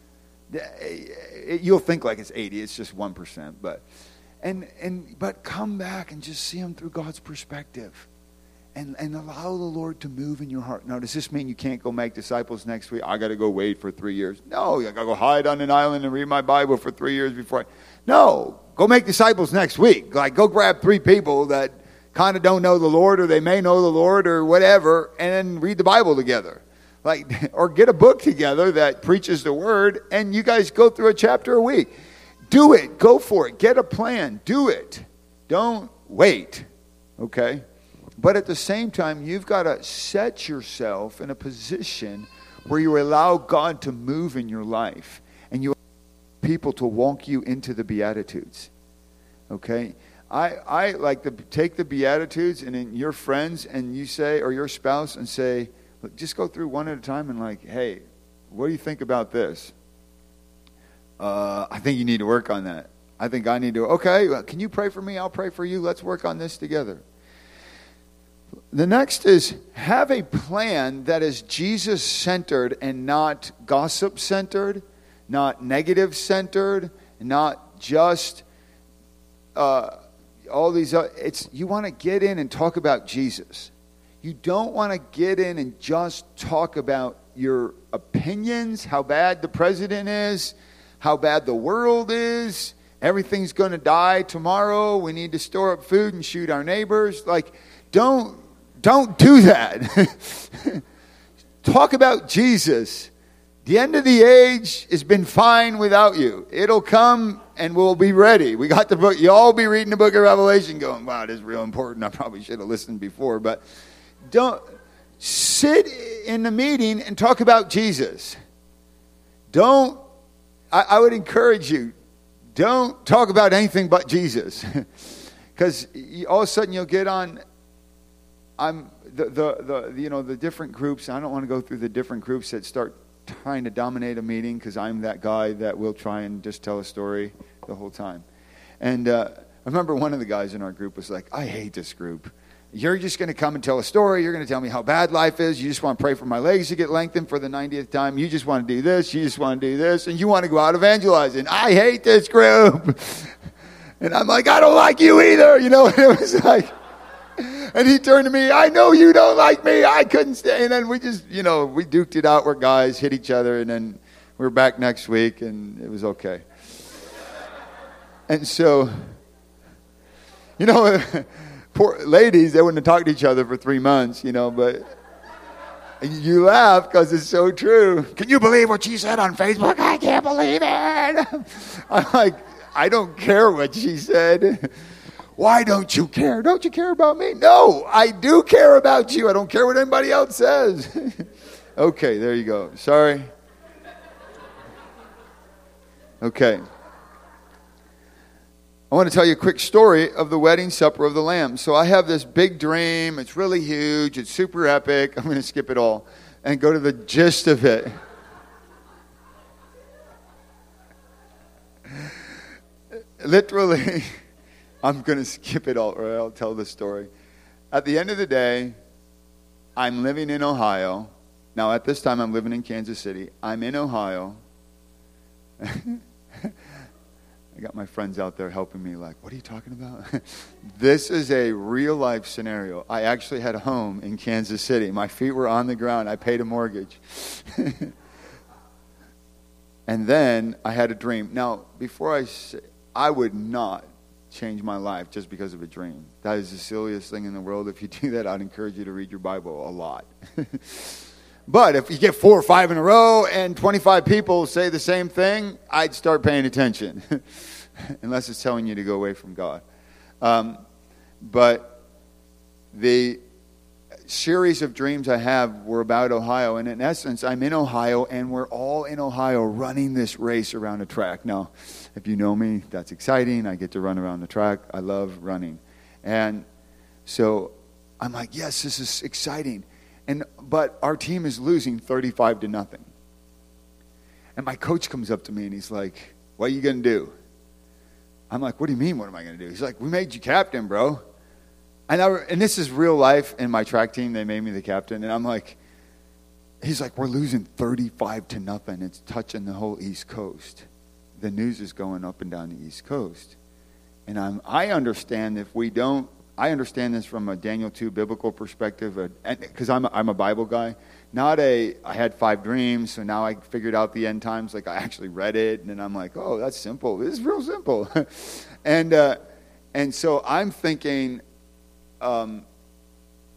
You'll think like it's eighty, it's just one percent, but and and but come back and just see them through God's perspective. And and allow the Lord to move in your heart. Now, does this mean you can't go make disciples next week? I got to go wait for three years. No, I got to go hide on an island and read my Bible for three years before I... No, go make disciples next week. Like, go grab three people that kind of don't know the Lord, or they may know the Lord or whatever, and then read the Bible together. Like, or get a book together that preaches the word, and you guys go through a chapter a week. Do it. Go for it. Get a plan. Do it. Don't wait. Okay? But at the same time, you've got to set yourself in a position where you allow God to move in your life, and you allow people to walk you into the Beatitudes. Okay? I, I like to take the Beatitudes and in your friends and you say, or your spouse, and say, look, just go through one at a time and like, hey, what do you think about this? Uh, I think you need to work on that. I think I need to, okay, well, can you pray for me? I'll pray for you. Let's work on this together. The next is have a plan that is Jesus-centered and not gossip-centered, not negative-centered, not just uh, all these other, it's, you want to get in and talk about Jesus. You don't want to get in and just talk about your opinions, how bad the president is, how bad the world is, everything's going to die tomorrow, we need to store up food and shoot our neighbors. Like, don't, don't do that. Talk about Jesus. The end of the age has been fine without you. It'll come and we'll be ready. We got the book. You all be reading the book of Revelation going, wow, this is real important. I probably should have listened before. But don't sit in the meeting and talk about Jesus. Don't, I, I would encourage you, don't talk about anything but Jesus. Because all of a sudden you'll get on, I'm the, the, the, you know, the different groups. I don't want to go through the different groups that start trying to dominate a meeting, because I'm that guy that will try and just tell a story the whole time. And uh, I remember one of the guys in our group was like, I hate this group. You're just going to come and tell a story. You're going to tell me how bad life is. You just want to pray for my legs to get lengthened for the ninetieth time. You just want to do this. You just want to do this. And you want to go out evangelizing. I hate this group. And I'm like, I don't like you either. You know, it was like, and he turned to me, I know you don't like me. I couldn't stay. And then we just, you know, we duked it out. We're guys, hit each other. And then we were back next week, and it was okay. And so, you know, poor ladies, they wouldn't have talked to each other for three months, you know, but you laugh because it's so true. Can you believe what she said on Facebook? I can't believe it. I'm like, I don't care what she said. Why don't you care? Don't you care about me? No, I do care about you. I don't care what anybody else says. Okay, there you go. Sorry. Okay. I want to tell you a quick story of the wedding supper of the Lamb. So I have this big dream. It's really huge. It's super epic. I'm going to skip it all and go to the gist of it. Literally, I'm going to skip it all, or I'll tell the story. At the end of the day, I'm living in Ohio. Now, at this time, I'm living in Kansas City. I'm in Ohio. I got my friends out there helping me, like, what are you talking about? This is a real-life scenario. I actually had a home in Kansas City. My feet were on the ground. I paid a mortgage. And then I had a dream. Now, before I say, I would not change my life just because of a dream. That is the silliest thing in the world. If you do that, I'd encourage you to read your Bible a lot. But if you get four or five in a row and twenty-five people say the same thing, I'd start paying attention. Unless it's telling you to go away from God. Um, but the series of dreams I have were about Ohio. And in essence, I'm in Ohio, and we're all in Ohio running this race around a track. Now, if you know me, that's exciting. I get to run around the track. I love running. And so I'm like, yes, this is exciting. And but our team is losing thirty-five to nothing. And my coach comes up to me and he's like, what are you going to do? I'm like, what do you mean, what am I going to do? He's like, we made you captain, bro. And, I, and this is real life in my track team. They made me the captain. And I'm like, he's like, we're losing thirty-five to nothing. It's touching the whole East Coast. The news is going up and down the East Coast. And I'm, I understand if we don't, I understand this from a Daniel two biblical perspective, because I'm, a, I'm a Bible guy. Not a, I had five dreams, so now I figured out the end times. Like, I actually read it, and then I'm like, oh, that's simple. This is real simple. and uh, and so I'm thinking, um,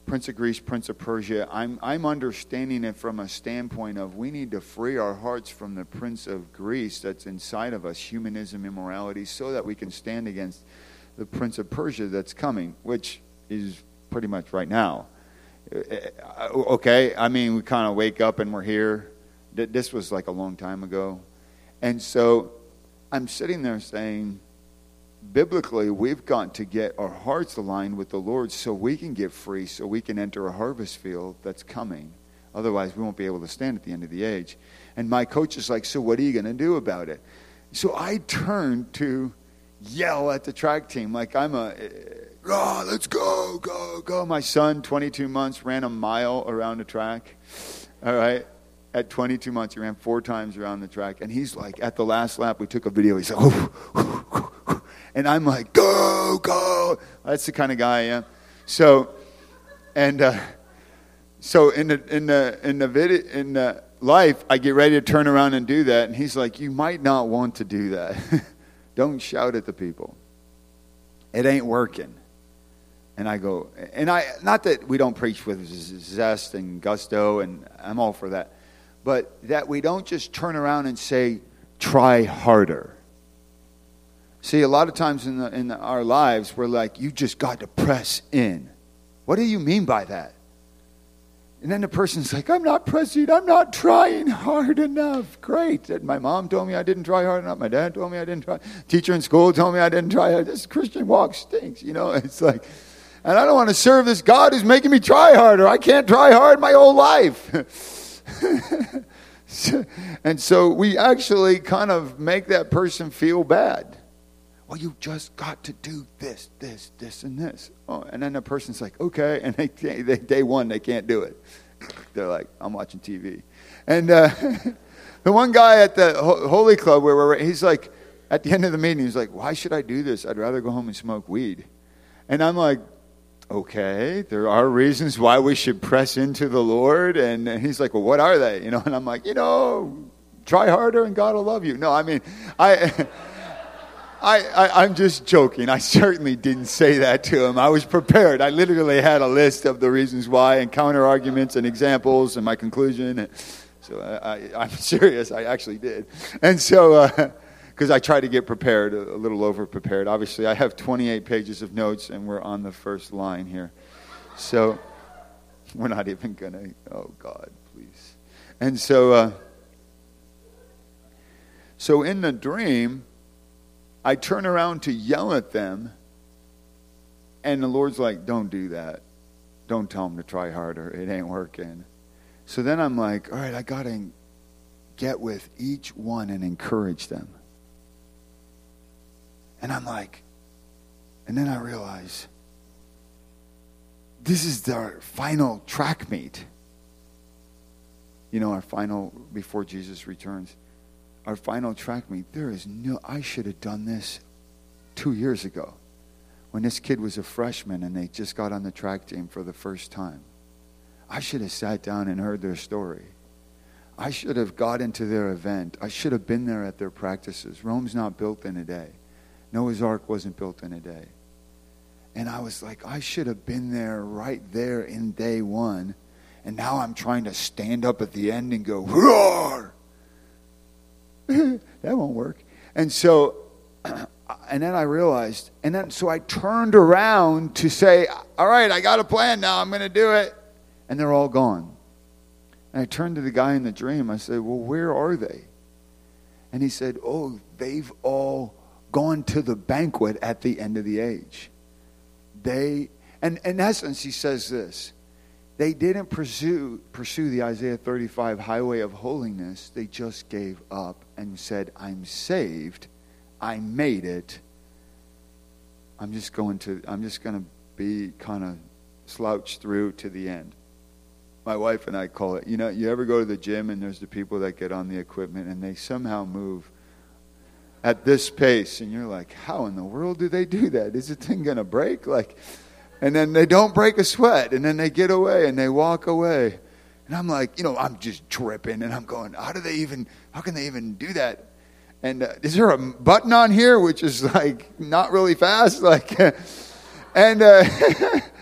Prince of Greece, Prince of Persia. I'm I'm understanding it from a standpoint of we need to free our hearts from the Prince of Greece that's inside of us, humanism, immorality, so that we can stand against the Prince of Persia that's coming, which is pretty much right now. Okay, I mean, we kind of wake up and we're here. This was like a long time ago. And so I'm sitting there saying, biblically, we've got to get our hearts aligned with the Lord so we can get free, so we can enter a harvest field that's coming. Otherwise, we won't be able to stand at the end of the age. And my coach is like, so what are you going to do about it? So I turned to yell at the track team like I'm a, oh, let's go, go, go. My son, twenty-two months, ran a mile around the track. All right. At twenty-two months, he ran four times around the track. And he's like, at the last lap, we took a video. He's like, oh, and I'm like, go, go. That's the kind of guy I am. So, and uh, so in the in the in the video in the life, I get ready to turn around and do that, and he's like, you might not want to do that. Don't shout at the people. It ain't working. And I go, and I not that we don't preach with zest and gusto, and I'm all for that, but that we don't just turn around and say, try harder. See, a lot of times in, the, in the, our lives, we're like, you just got to press in. What do you mean by that? And then the person's like, I'm not pressing, I'm not trying hard enough. Great. And my mom told me I didn't try hard enough. My dad told me I didn't try. Teacher in school told me I didn't try hard. This Christian walk stinks, you know. It's like, and I don't want to serve this God who's making me try harder. I can't try hard my whole life. And so we actually kind of make that person feel bad. Well, you just got to do this, this, this, and this. Oh, and then the person's like, okay. And they, they day one, they can't do it. They're like, I'm watching T V. And uh, the one guy at the Holy Club, where we're, he's like, at the end of the meeting, he's like, why should I do this? I'd rather go home and smoke weed. And I'm like, okay, there are reasons why we should press into the Lord. And, and he's like, well, what are they? You know, and I'm like, you know, try harder and God will love you. No, I mean, I... I, I, I'm just joking. I certainly didn't say that to him. I was prepared. I literally had a list of the reasons why and counter arguments and examples and my conclusion. And so I, I, I'm serious. I actually did. And so, because uh, I tried to get prepared, a, a little over prepared. Obviously, I have twenty-eight pages of notes, and we're on the first line here. So we're not even going to, oh, God, please. And so, uh, so in the dream, I turn around to yell at them, and the Lord's like, don't do that. Don't tell them to try harder. It ain't working. So then I'm like, all right, I got to get with each one and encourage them. And I'm like, and then I realize, this is our final track meet. You know, our final, before Jesus returns. Our final track meet, there is no, I should have done this two years ago when this kid was a freshman and they just got on the track team for the first time. I should have sat down and heard their story. I should have got into their event. I should have been there at their practices. Rome's not built in a day. Noah's Ark wasn't built in a day. And I was like, I should have been there right there in day one. And now I'm trying to stand up at the end and go, roar! That won't work. And so, and then I realized, and then so I turned around to say, all right, I got a plan now. I'm going to do it. And they're all gone. And I turned to the guy in the dream. I said, well, where are they? And he said, oh, they've all gone to the banquet at the end of the age. They, and in essence, he says this. They didn't pursue pursue the Isaiah thirty-five highway of holiness. They just gave up and said, I'm saved. I made it. I'm just going to, I'm just going to be kind of slouched through to the end. My wife and I call it, you know, you ever go to the gym and there's the people that get on the equipment and they somehow move at this pace. And you're like, how in the world do they do that? Is the thing going to break? Like... And then they don't break a sweat. And then they get away and they walk away. And I'm like, you know, I'm just tripping. And I'm going, how do they even, how can they even do that? And uh, is there a button on here which is like not really fast? Like, and, uh,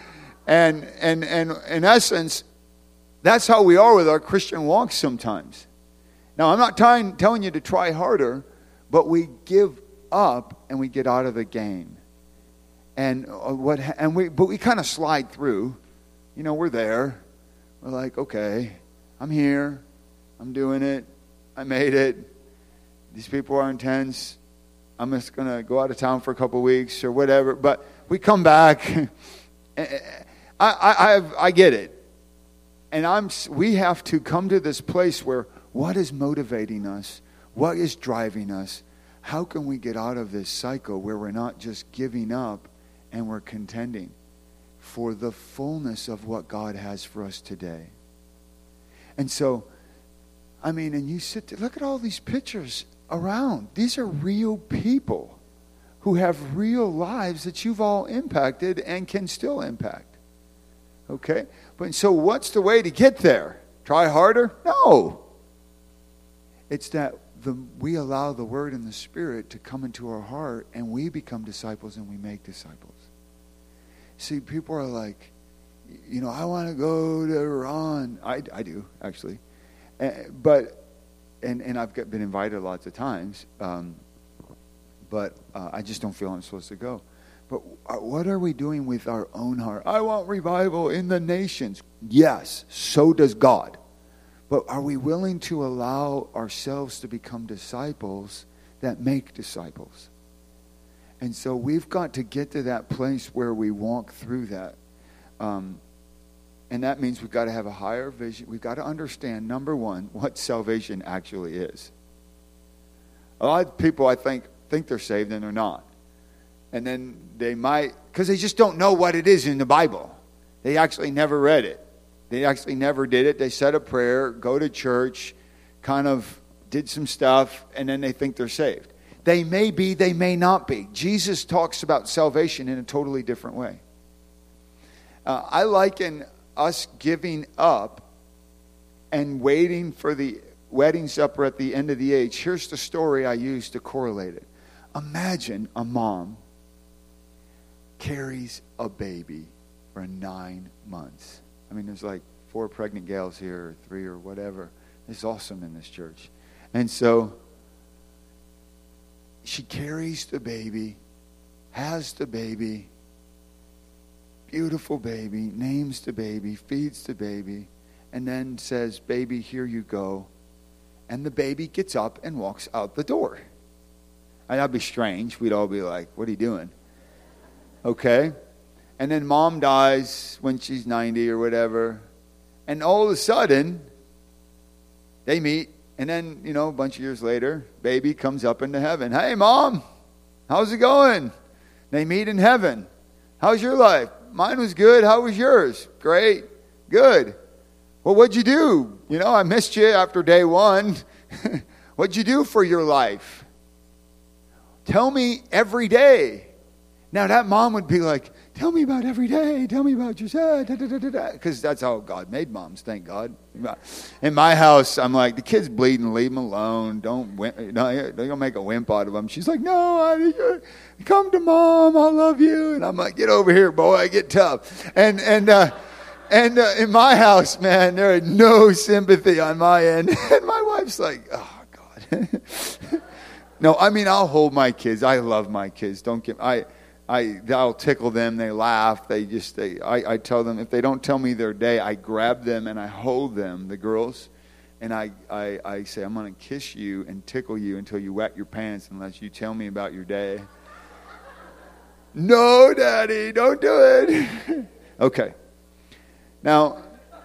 And, and, and in essence, that's how we are with our Christian walk sometimes. Now, I'm not trying, telling you to try harder, but we give up and we get out of the game. And uh, what? And we, but we kind of slide through. You know, we're there. We're like, okay, I'm here. I'm doing it. I made it. These people are intense. I'm just going to go out of town for a couple of weeks or whatever. But we come back. I, I, I, I get it. And I'm. we have to come to this place where what is motivating us? What is driving us? How can we get out of this cycle where we're not just giving up and we're contending for the fullness of what God has for us today? And so, I mean, and you sit there, look at all these pictures around. These are real people who have real lives that you've all impacted and can still impact. Okay? But so what's the way to get there? Try harder? No. It's that the, we allow the Word and the Spirit to come into our heart and we become disciples and we make disciples. See, people are like, you know, I want to go to Iran. I, I do, actually. Uh, but, and, and I've got, been invited lots of times, um, but uh, I just don't feel I'm supposed to go. But what are we doing with our own heart? I want revival in the nations. Yes, so does God. But are we willing to allow ourselves to become disciples that make disciples? And so we've got to get to that place where we walk through that. Um, and that means we've got to have a higher vision. We've got to understand, number one, what salvation actually is. A lot of people, I think, think they're saved and they're not. And then they might, because they just don't know what it is in the Bible. They actually never read it. They actually never did it. They said a prayer, go to church, kind of did some stuff, and then they think they're saved. They may be, they may not be. Jesus talks about salvation in a totally different way. Uh, I liken us giving up and waiting for the wedding supper at the end of the age. Here's the story I use to correlate it. Imagine a mom carries a baby for nine months. I mean, there's like four pregnant gals here, or three, or whatever. It's awesome in this church. And so she carries the baby, has the baby, beautiful baby, names the baby, feeds the baby, and then says, baby, here you go. And the baby gets up and walks out the door. And that'd be strange. We'd all be like, what are you doing? Okay? And then mom dies when she's ninety or whatever. And all of a sudden, they meet. And then, you know, a bunch of years later, baby comes up into heaven. Hey, mom, how's it going? They meet in heaven. How's your life? Mine was good. How was yours? Great. Good. Well, what'd you do? You know, I missed you after day one. What'd you do for your life? Tell me every day. Now, that mom would be like, tell me about every day. Tell me about yourself. Because that's how God made moms, thank God. In my house, I'm like, the kid's bleeding, leave him alone. Don't, no, don't make a wimp out of him. She's like, no, I, come to mom. I love you. And I'm like, get over here, boy. Get tough. And, and, uh, and uh, in my house, man, there is no sympathy on my end. And my wife's like, oh, God. No, I mean, I'll hold my kids. I love my kids. Don't get, I... I, I'll tickle them. They laugh. They just, they, I, I tell them, if they don't tell me their day, I grab them and I hold them, the girls, and I, I, I say, I'm going to kiss you and tickle you until you wet your pants unless you tell me about your day. No, Daddy, don't do it. Okay. Now,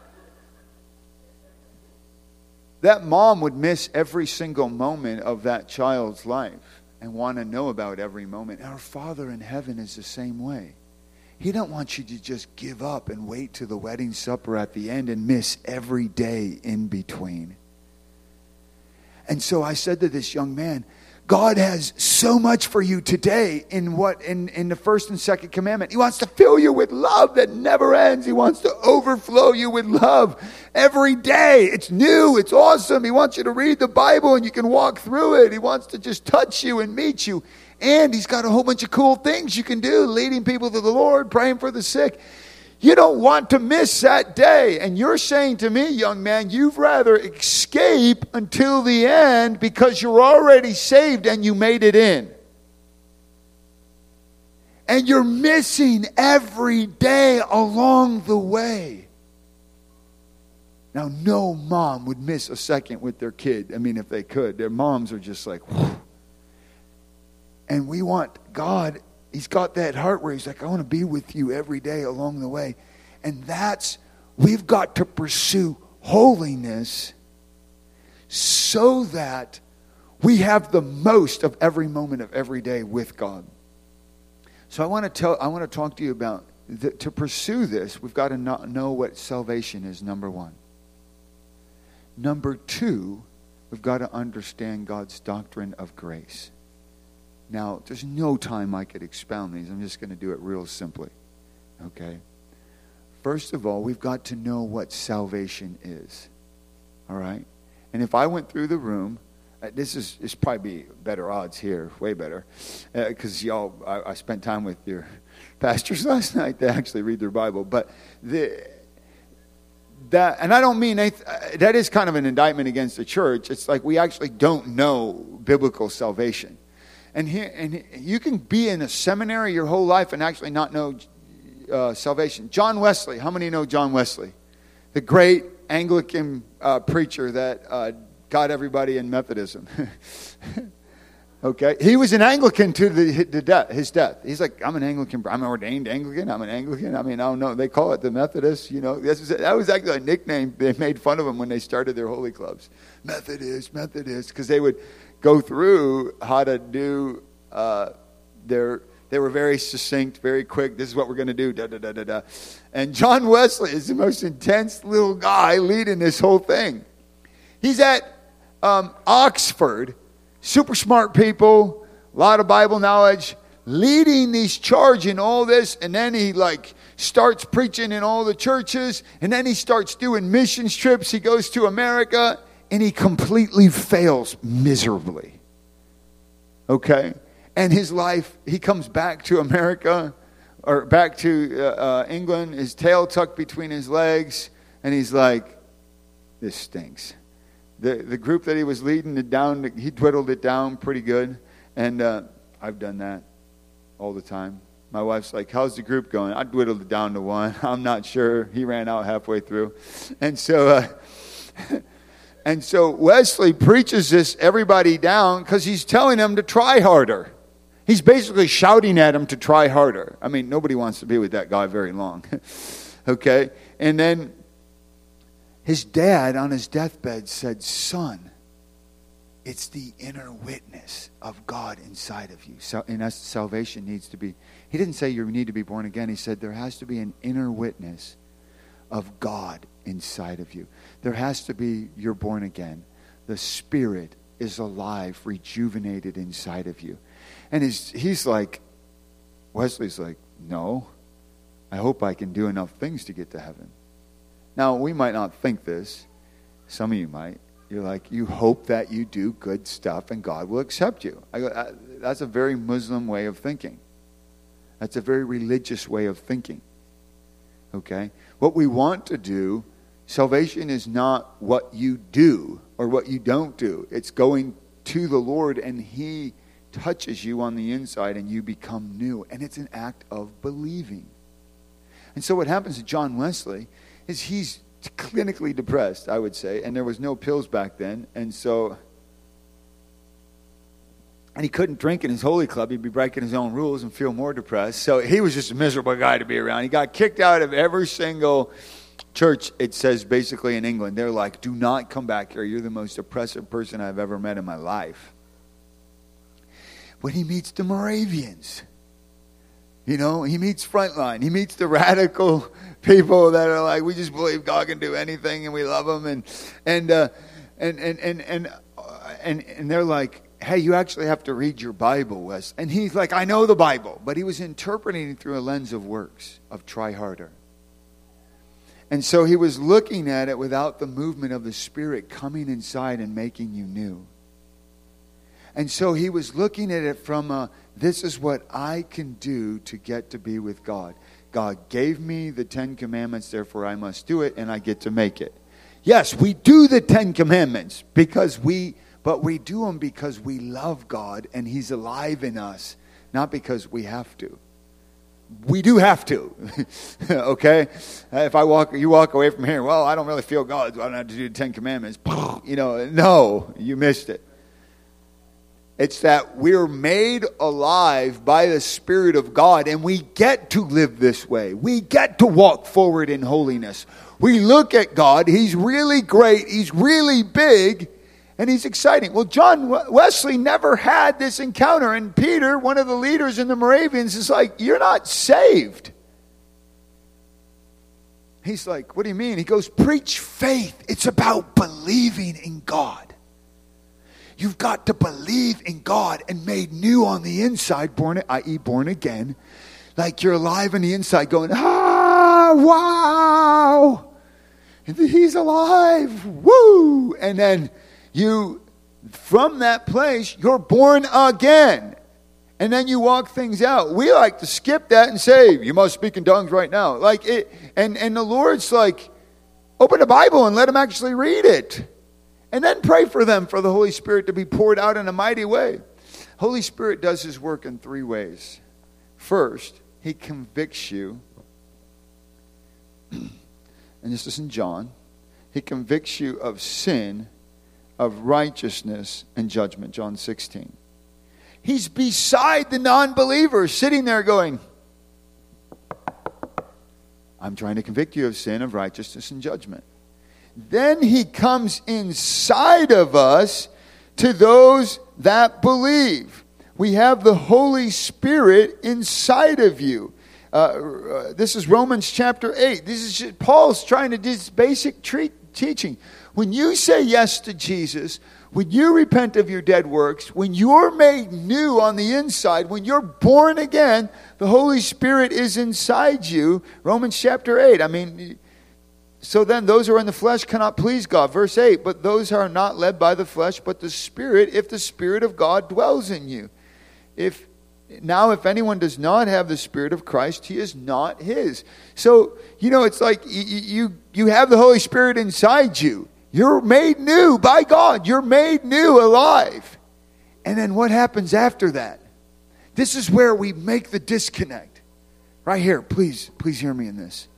that mom would miss every single moment of that child's life and want to know about every moment. Our Father in heaven is the same way. He don't want you to just give up and wait to the wedding supper at the end and miss every day in between. And so I said to this young man, God has so much for you today in what in, in the first and second commandment. He wants to fill you with love that never ends. He wants to overflow you with love every day. It's new. It's awesome. He wants you to read the Bible and you can walk through it. He wants to just touch you and meet you. And he's got a whole bunch of cool things you can do, leading people to the Lord, praying for the sick. You don't want to miss that day. And you're saying to me, young man, you'd rather escape until the end because you're already saved and you made it in. And you're missing every day along the way. Now, no mom would miss a second with their kid. I mean, if they could. Their moms are just like, whew. And we want God, He's got that heart where He's like, I want to be with you every day along the way. And that's, we've got to pursue holiness so that we have the most of every moment of every day with God. So I want to tell, I want to talk to you about, the, to pursue this, we've got to not know what salvation is, number one. Number two, we've got to understand God's doctrine of grace. Now, there's no time I could expound these. I'm just going to do it real simply. Okay? First of all, we've got to know what salvation is. All right? And if I went through the room, uh, this is this probably be better odds here, way better, because uh, y'all, I, I spent time with your pastors last night to actually read their Bible. But the that, and I don't mean uh, that is kind of an indictment against the church. It's like we actually don't know biblical salvation. And here, and you can be in a seminary your whole life and actually not know uh, salvation. John Wesley, how many know John Wesley? The great Anglican uh, preacher that uh, got everybody in Methodism. Okay, he was an Anglican to the, the death, his death. He's like, I'm an Anglican, I'm an ordained Anglican, I'm an Anglican. I mean, I don't know. They call it the Methodist. You know, this was, that was actually a nickname. They made fun of him when they started their holy clubs. Methodist, Methodist, because they would go through how to do uh, their, they were very succinct, very quick. This is what we're going to do, da, da, da, da, da. And John Wesley is the most intense little guy leading this whole thing. He's at um, Oxford, super smart people, a lot of Bible knowledge, leading these charge in all this, and then he like starts preaching in all the churches, and then he starts doing mission trips. He goes to America, and he completely fails miserably. Okay? And his life, he comes back to America, or back to uh, uh, England, his tail tucked between his legs, and he's like, this stinks. The the group that he was leading it down, he dwindled it down pretty good. And uh, I've done that all the time. My wife's like, how's the group going? I dwindled it down to one. I'm not sure. He ran out halfway through. And so... Uh, And so Wesley preaches this everybody down because he's telling them to try harder. He's basically shouting at them to try harder. I mean, nobody wants to be with that guy very long. Okay? And then his dad on his deathbed said, son, it's the inner witness of God inside of you. So, and that's salvation needs to be. He didn't say you need to be born again. He said there has to be an inner witness of God inside of you. There has to be, you're born again. The Spirit is alive, rejuvenated inside of you. And he's, he's like, Wesley's like, no, I hope I can do enough things to get to heaven. Now, we might not think this. Some of you might. You're like, you hope that you do good stuff and God will accept you. I go, I, that's a very Muslim way of thinking. That's a very religious way of thinking. Okay? What we want to do, salvation is not what you do or what you don't do. It's going to the Lord and He touches you on the inside and you become new. And it's an act of believing. And so what happens to John Wesley is he's clinically depressed, I would say. And there was no pills back then. And so... And he couldn't drink in his holy club. He'd be breaking his own rules and feel more depressed. So he was just a miserable guy to be around. He got kicked out of every single church, it says basically in England. They're like, do not come back here. You're the most oppressive person I've ever met in my life. When he meets the Moravians, you know, he meets Frontline. He meets the radical people that are like, we just believe God can do anything and we love Him. And, and, uh, and, and, and, and, uh, and, and they're like, hey, you actually have to read your Bible, Wes. And he's like, I know the Bible. But he was interpreting it through a lens of works, of try harder. And so he was looking at it without the movement of the Spirit coming inside and making you new. And so he was looking at it from a, this is what I can do to get to be with God. God gave me the Ten Commandments, therefore I must do it, and I get to make it. Yes, we do the Ten Commandments because we, but we do them because we love God and He's alive in us, not because we have to. We do have to, okay? If I walk, you walk away from here, well, I don't really feel God, so I don't have to do the Ten Commandments. You know, no, you missed it. It's that we're made alive by the Spirit of God, and we get to live this way. We get to walk forward in holiness. We look at God, He's really great, He's really big, and He's exciting. Well, John Wesley never had this encounter. And Peter, one of the leaders in the Moravians, is like, you're not saved. He's like, what do you mean? He goes, preach faith. It's about believing in God. You've got to believe in God and made new on the inside, born, that is born again. Like you're alive on the inside going, ah, wow. He's alive. Woo. And then you, from that place, you're born again. And then you walk things out. We like to skip that and say, you must speak in tongues right now. Like it, and, and the Lord's like, open the Bible and let them actually read it. And then pray for them for the Holy Spirit to be poured out in a mighty way. Holy Spirit does His work in three ways. First, He convicts you. And this is in John. He convicts you of sin, of righteousness, and judgment. John sixteen. He's beside the non-believer, sitting there going, I'm trying to convict you of sin, of righteousness, and judgment. Then He comes inside of us to those that believe. We have the Holy Spirit inside of you. Uh, uh, this is Romans chapter eight. This is just, Paul's trying to do this basic treat, teaching. When you say yes to Jesus, when you repent of your dead works, when you're made new on the inside, when you're born again, the Holy Spirit is inside you. Romans chapter eight. I mean, so then those who are in the flesh cannot please God. Verse eight, but those who are not led by the flesh, but the Spirit, if the Spirit of God dwells in you. If Now, if anyone does not have the Spirit of Christ, he is not His. So, you know, it's like you, you, you have the Holy Spirit inside you. You're made new by God. You're made new, alive. And then what happens after that? This is where we make the disconnect. Right here, please, please hear me in this.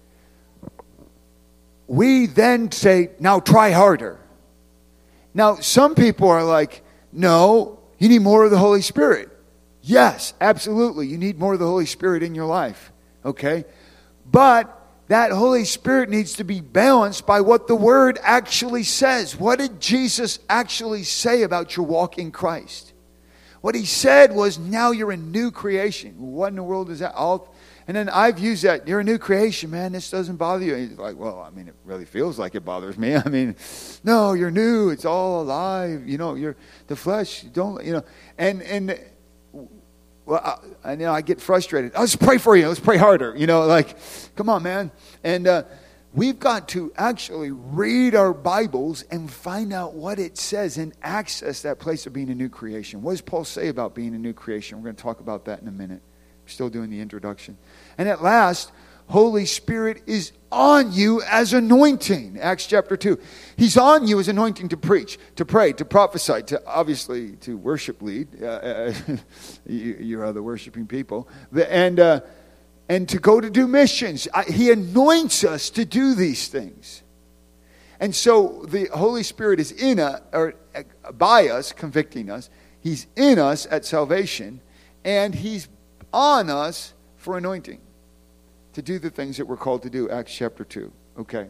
We then say, now try harder. Now, some people are like, no, you need more of the Holy Spirit. Yes, absolutely. You need more of the Holy Spirit in your life. Okay? But that Holy Spirit needs to be balanced by what the Word actually says. What did Jesus actually say about your walk in Christ? What He said was, now you're a new creation. What in the world is that? All, and then I've used that. You're a new creation, man. This doesn't bother you. He's like, well, I mean, it really feels like it bothers me. I mean, no, you're new. It's all alive. You know, you're the flesh. Don't, you know. And, and, Well, I, I, you know, I get frustrated. Let's pray for you. Let's pray harder. You know, like, come on, man. And uh, we've got to actually read our Bibles and find out what it says and access that place of being a new creation. What does Paul say about being a new creation? We're going to talk about that in a minute. We're still doing the introduction. And at last, Holy Spirit is on you as anointing. Acts chapter two. He's on you as anointing to preach, to pray, to prophesy, to obviously to worship lead. Uh, uh, you, you are the worshiping people. And, uh, and to go to do missions. I, he anoints us to do these things. And so the Holy Spirit is in us, or by us, convicting us. He's in us at salvation. And He's on us for anointing. To do the things that we're called to do. Acts chapter two. Okay.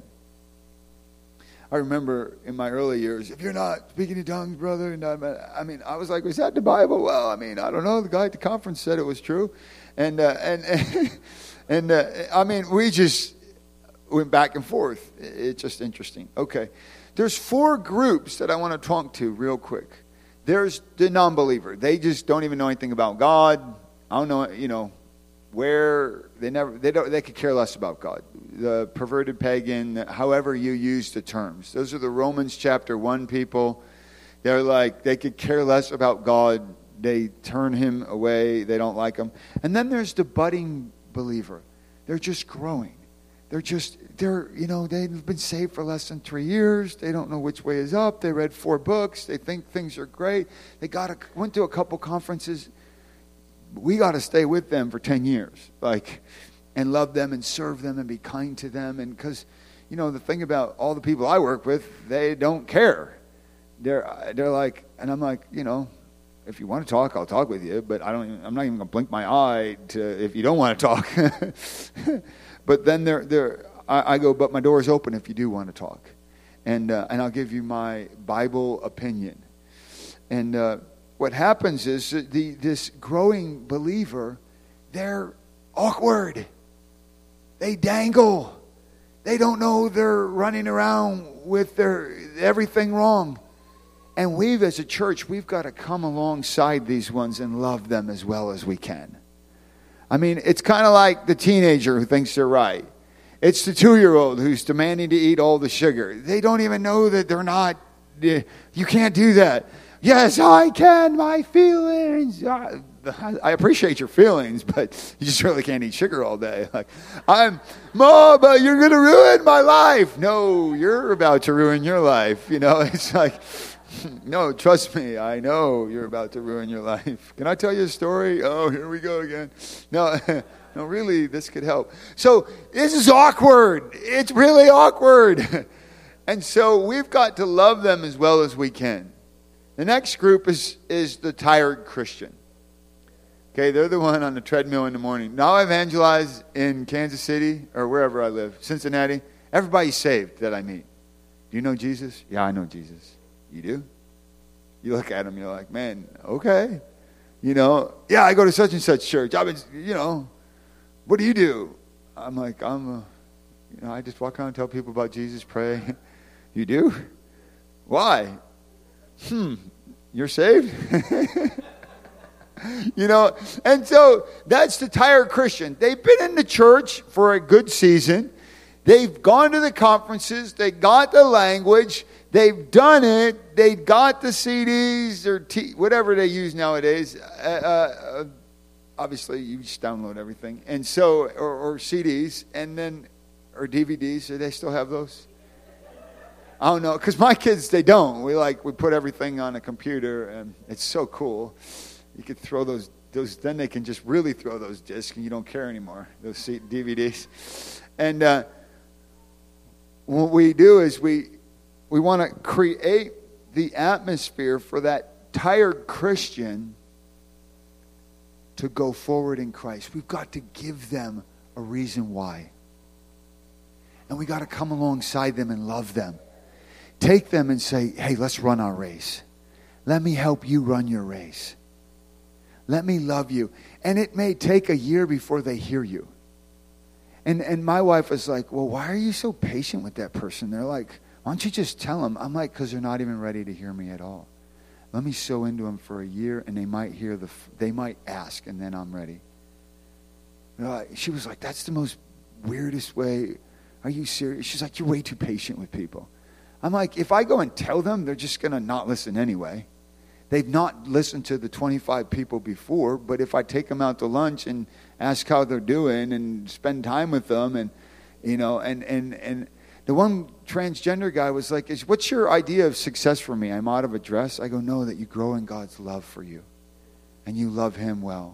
I remember in my early years, if you're not speaking in tongues, brother, and I mean, I was like, was that the Bible? Well, I mean, I don't know. The guy at the conference said it was true. And, uh, and, and, and uh, I mean, we just went back and forth. It's just interesting. Okay. There's four groups that I want to talk to real quick. There's the non-believer. They just don't even know anything about God. I don't know, you know, where they never they don't they could care less about God. The perverted pagan, however you use the terms. Those are the Romans chapter one people. They're like, they could care less about God. They turn Him away. They don't like Him. And then there's the budding believer. They're just growing. They're just, they're, you know, they've been saved for less than three years. They don't know which way is up. They read four books. They think things are great. They got a, went to a couple conferences. We got to stay with them for ten years, like, and love them and serve them and be kind to them. And because, you know, the thing about all the people I work with, they don't care. They're, they're like, and I'm like, you know, if you want to talk, I'll talk with you, but I don't. Even, I'm not even going to blink my eye to if you don't want to talk. But then they're, they're, I, I go, but my door is open if you do want to talk, and uh, and I'll give you my Bible opinion. And uh, what happens is that the this growing believer, they're awkward. They dangle. They don't know they're running around with their everything wrong. And we've, as a church, we've got to come alongside these ones and love them as well as we can. I mean, it's kind of like the teenager who thinks they're right. It's the two-year-old who's demanding to eat all the sugar. They don't even know that they're not. You can't do that. Yes, I can. My feelings. I appreciate your feelings, but you just really can't eat sugar all day. Like, I'm, Mom, but you're going to ruin my life. No, you're about to ruin your life. You know, it's like, no, trust me. I know you're about to ruin your life. Can I tell you a story? Oh, here we go again. No, no, really, this could help. So this is awkward. It's really awkward. And so we've got to love them as well as we can. The next group is, is the tired Christian. Okay, they're the one on the treadmill in the morning. Now I evangelize in Kansas City or wherever I live, Cincinnati. Everybody's saved that I meet. Do you know Jesus? Yeah, I know Jesus. You do? You look at him, you're like, man, okay. You know, yeah, I go to such and such church. I've been, you know, what do you do? I'm like, I'm, a, you know, I just walk around and tell people about Jesus, pray. You do? Why? Hmm, you're saved? You know, and so that's the tired Christian. They've been in the church for a good season. They've gone to the conferences. They got the language. They've done it. They got the C Ds or T, whatever they use nowadays. Uh, uh, obviously, you just download everything. And so, or, or C Ds, and then, or D V Ds. Do they still have those? I don't know, because my kids, they don't. We like, we put everything on a computer, and it's so cool. You could throw those, those. Then they can just really throw those discs, and you don't care anymore, those D V Ds. And uh, what we do is we we want to create the atmosphere for that tired Christian to go forward in Christ. We've got to give them a reason why. And we got to come alongside them and love them. Take them and say, hey, let's run our race. Let me help you run your race. Let me love you. And it may take a year before they hear you. And and my wife was like, well, why are you so patient with that person? They're like, why don't you just tell them? I'm like, because they're not even ready to hear me at all. Let me sow into them for a year, and they might hear the, they might ask, and then I'm ready. Like, she was like, that's the most weirdest way. Are you serious? She's like, you're way too patient with people. I'm like, if I go and tell them, they're just going to not listen anyway. They've not listened to the twenty-five people before, but if I take them out to lunch and ask how they're doing and spend time with them, and, you know, and, and, and the one transgender guy was like, "Is what's your idea of success for me? I'm out of a dress." I go, no, that you grow in God's love for you and you love him well.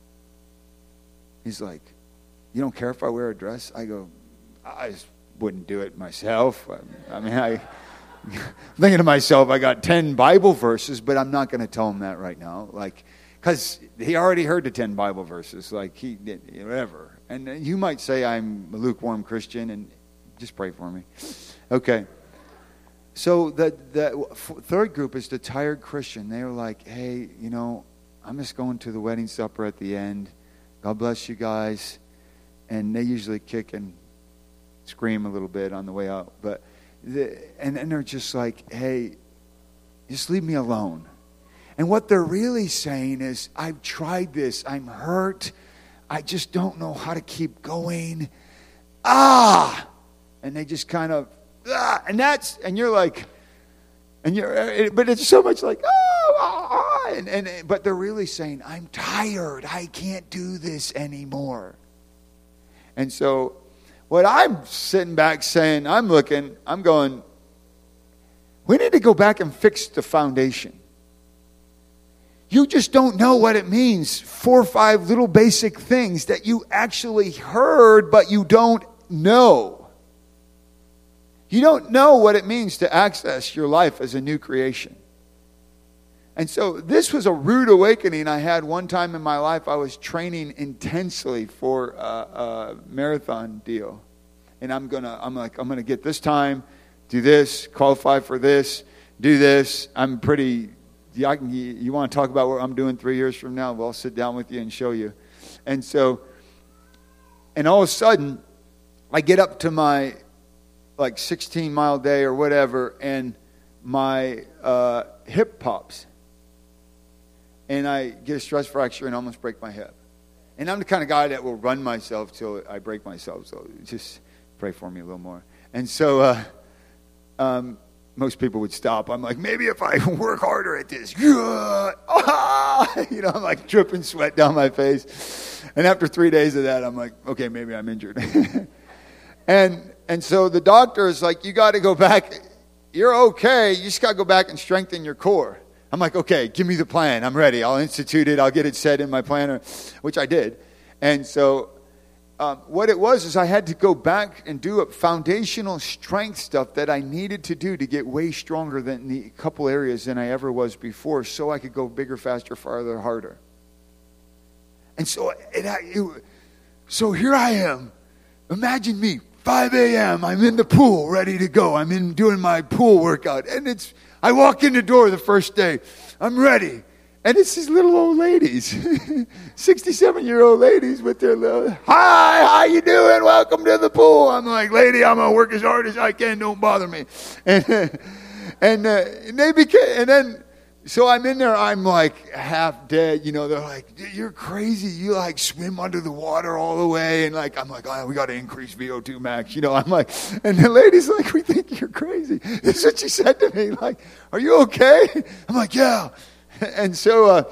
He's like, you don't care if I wear a dress? I go, I just wouldn't do it myself. I, I mean, I... thinking to myself, I got ten Bible verses, but I'm not going to tell him that right now. Like, because he already heard the ten Bible verses. Like, he did, whatever. And you might say I'm a lukewarm Christian, and just pray for me. Okay. So the, the third group is the tired Christian. They were like, hey, you know, I'm just going to the wedding supper at the end. God bless you guys. And they usually kick and scream a little bit on the way out. But The, and then they're just like, hey, just leave me alone. And what they're really saying is, I've tried this. I'm hurt. I just don't know how to keep going. Ah! And they just kind of, ah! And that's, and you're like, and you're, but it's so much like, oh, ah, and, and, but they're really saying, I'm tired. I can't do this anymore. And so what I'm sitting back saying, I'm looking, I'm going, we need to go back and fix the foundation. You just don't know what it means. Four or five little basic things that you actually heard, but you don't know. You don't know what it means to access your life as a new creation. And so this was a rude awakening I had one time in my life. I was training intensely for a, a marathon deal. And I'm gonna, I'm like, I'm gonna get this time, do this, qualify for this, do this. I'm pretty... Yeah, I can, you, you want to talk about what I'm doing three years from now? Well, I'll sit down with you and show you. And so, and all of a sudden, I get up to my like sixteen mile day or whatever, and my uh, hip pops. And I get a stress fracture and almost break my hip. And I'm the kind of guy that will run myself till I break myself. So just pray for me a little more. And so, uh, um, most people would stop. I'm like, maybe if I work harder at this. Yeah, ah, you know, I'm like dripping sweat down my face. And after three days of that, I'm like, okay, maybe I'm injured. and and so the doctor is like, you got to go back. You're okay. You just got to go back and strengthen your core. I'm like, okay, give me the plan. I'm ready. I'll institute it. I'll get it set in my planner, which I did. And so Um, what it was is I had to go back and do a foundational strength stuff that I needed to do to get way stronger than the couple areas than I ever was before, so I could go bigger, faster, farther, harder. And so, it, it, so here I am. Imagine me, five a.m. I'm in the pool, ready to go. I'm in doing my pool workout, and it's. I walk in the door the first day. I'm ready. And it's these little old ladies, sixty-seven-year-old ladies with their little, hi, how you doing? Welcome to the pool. I'm like, lady, I'm going to work as hard as I can. Don't bother me. And and, uh, and they became, and then, so I'm in there. I'm like half dead. You know, they're like, you're crazy. You like swim under the water all the way. And like, I'm like, oh, we got to increase V O two max. You know, I'm like, and the lady's like, we think you're crazy. This is what she said to me. Like, are you okay? I'm like, yeah. And so, uh,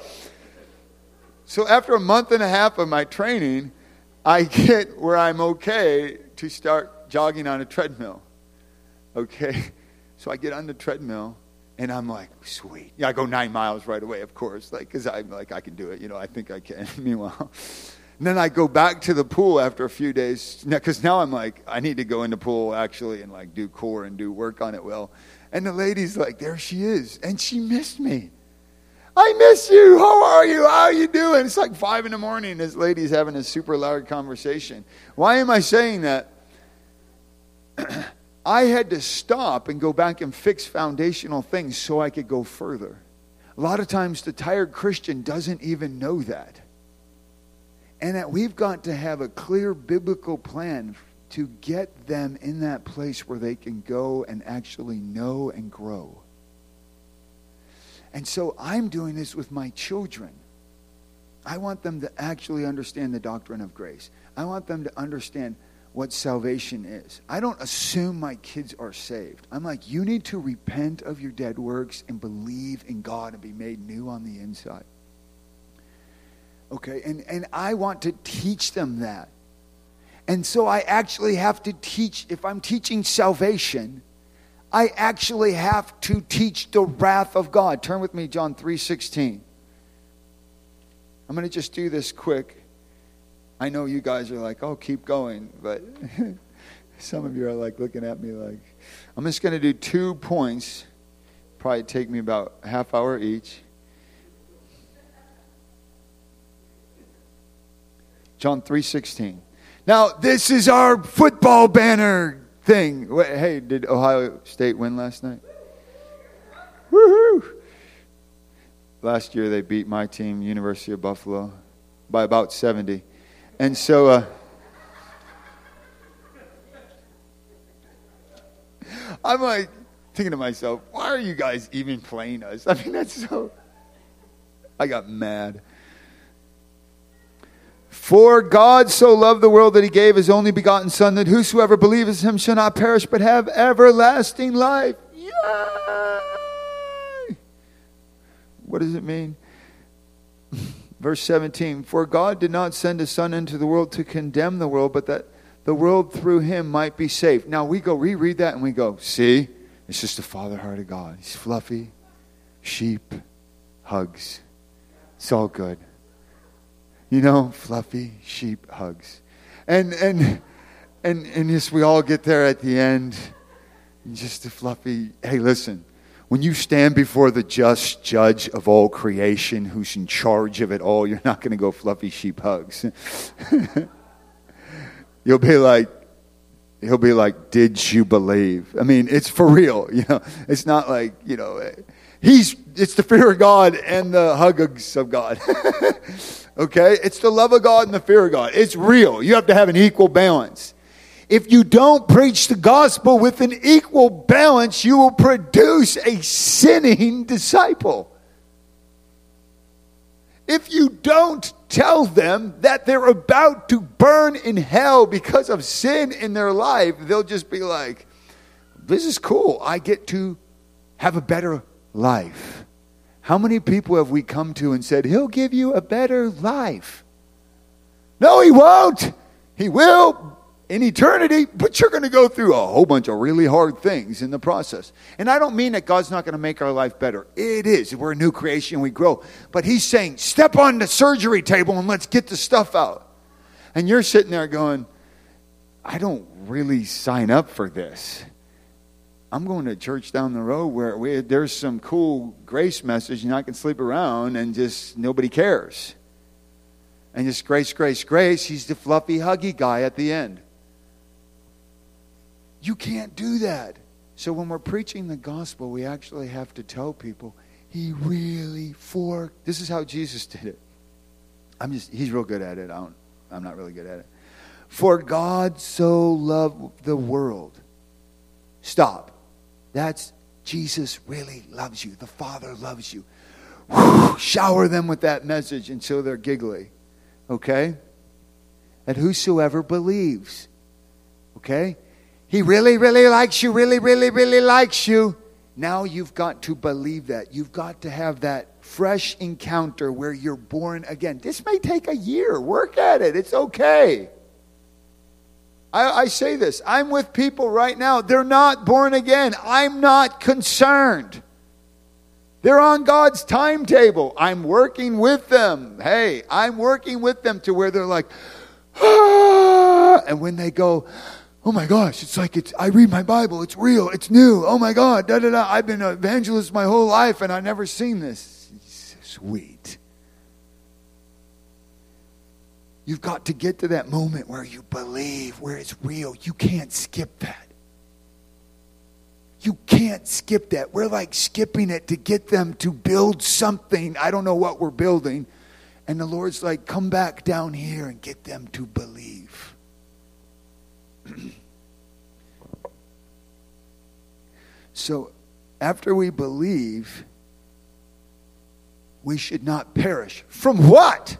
so after a month and a half of my training, I get where I'm okay to start jogging on a treadmill. Okay, so I get on the treadmill, and I'm like, sweet. Yeah, I go nine miles right away, of course, like because I'm like I can do it. You know, I think I can. Meanwhile, and then I go back to the pool after a few days, because now I'm like I need to go in the pool actually and like do core and do work on it well. And the lady's like, there she is, and she missed me. I miss you. How are you? How are you doing? It's like five in the morning. This lady's having a super loud conversation. Why am I saying that? I had to stop and go back and fix foundational things so I could go further. A lot of times the tired Christian doesn't even know that. And that we've got to have a clear biblical plan to get them in that place where they can go and actually know and grow. And so I'm doing this with my children. I want them to actually understand the doctrine of grace. I want them to understand what salvation is. I don't assume my kids are saved. I'm like, you need to repent of your dead works and believe in God and be made new on the inside. Okay, and, and I want to teach them that. And so I actually have to teach, if I'm teaching salvation, I actually have to teach the wrath of God. Turn with me, John three sixteen. I'm going to just do this quick. I know you guys are like, oh, keep going. But some of you are like looking at me like, I'm just going to do two points. Probably take me about a half hour each. John three sixteen. Now, this is our football banner thing. Hey, did Ohio State win last night? Woohoo! Last year they beat my team, University of Buffalo, by about seventy. And so, uh, I'm like thinking to myself, why are you guys even playing us? I mean, that's so... I got mad. For God so loved the world that he gave his only begotten Son, that whosoever believeth him shall not perish but have everlasting life. Yay! What does it mean? Verse seventeen. For God did not send his Son into the world to condemn the world, but that the world through him might be saved. Now we go reread that and we go, see, it's just the Father heart of God. He's fluffy, sheep, hugs. It's all good. You know, fluffy, sheep, hugs. And and and and yes, we all get there at the end. Just a fluffy, hey, listen. When you stand before the just judge of all creation, who's in charge of it all, you're not going to go fluffy sheep hugs. You'll be like, he'll be like, did you believe? I mean, it's for real. You know, it's not like, you know, he's, it's the fear of God and the hugs of God. Okay? It's the love of God and the fear of God. It's real. You have to have an equal balance. If you don't preach the gospel with an equal balance, you will produce a sinning disciple. If you don't tell them that they're about to burn in hell because of sin in their life, they'll just be like, this is cool. I get to have a better life. How many people have we come to and said, he'll give you a better life? No, he won't. He will in eternity, but you're going to go through a whole bunch of really hard things in the process. And I don't mean that God's not going to make our life better. It is. We're a new creation. We grow. But he's saying, step on the surgery table and let's get the stuff out. And you're sitting there going, I don't really sign up for this. I'm going to church down the road where we, there's some cool grace message and I can sleep around and just nobody cares. And just grace, grace, grace. He's the fluffy, huggy guy at the end. You can't do that. So when we're preaching the gospel, we actually have to tell people, he really for, this is how Jesus did it. I'm just, he's real good at it. I don't, I'm not really good at it. For God so loved the world. Stop. That's, Jesus really loves you. The Father loves you. Whew, shower them with that message until they're giggly. Okay? That whosoever believes. Okay? He really, really likes you, really, really, really likes you. Now you've got to believe that. You've got to have that fresh encounter where you're born again. This may take a year. Work at it. It's okay. I, I say this. I'm with people right now. They're not born again. I'm not concerned. They're on God's timetable. I'm working with them. Hey, I'm working with them to where they're like, ah, and when they go, oh my gosh, it's like it's. I read my Bible. It's real. It's new. Oh my God. Da, da, da. I've been an evangelist my whole life and I've never seen this. It's sweet. You've got to get to that moment where you believe, where it's real. You can't skip that. You can't skip that. We're like skipping it to get them to build something. I don't know what we're building. And the Lord's like, come back down here and get them to believe. So, after we believe, we should not perish. From what?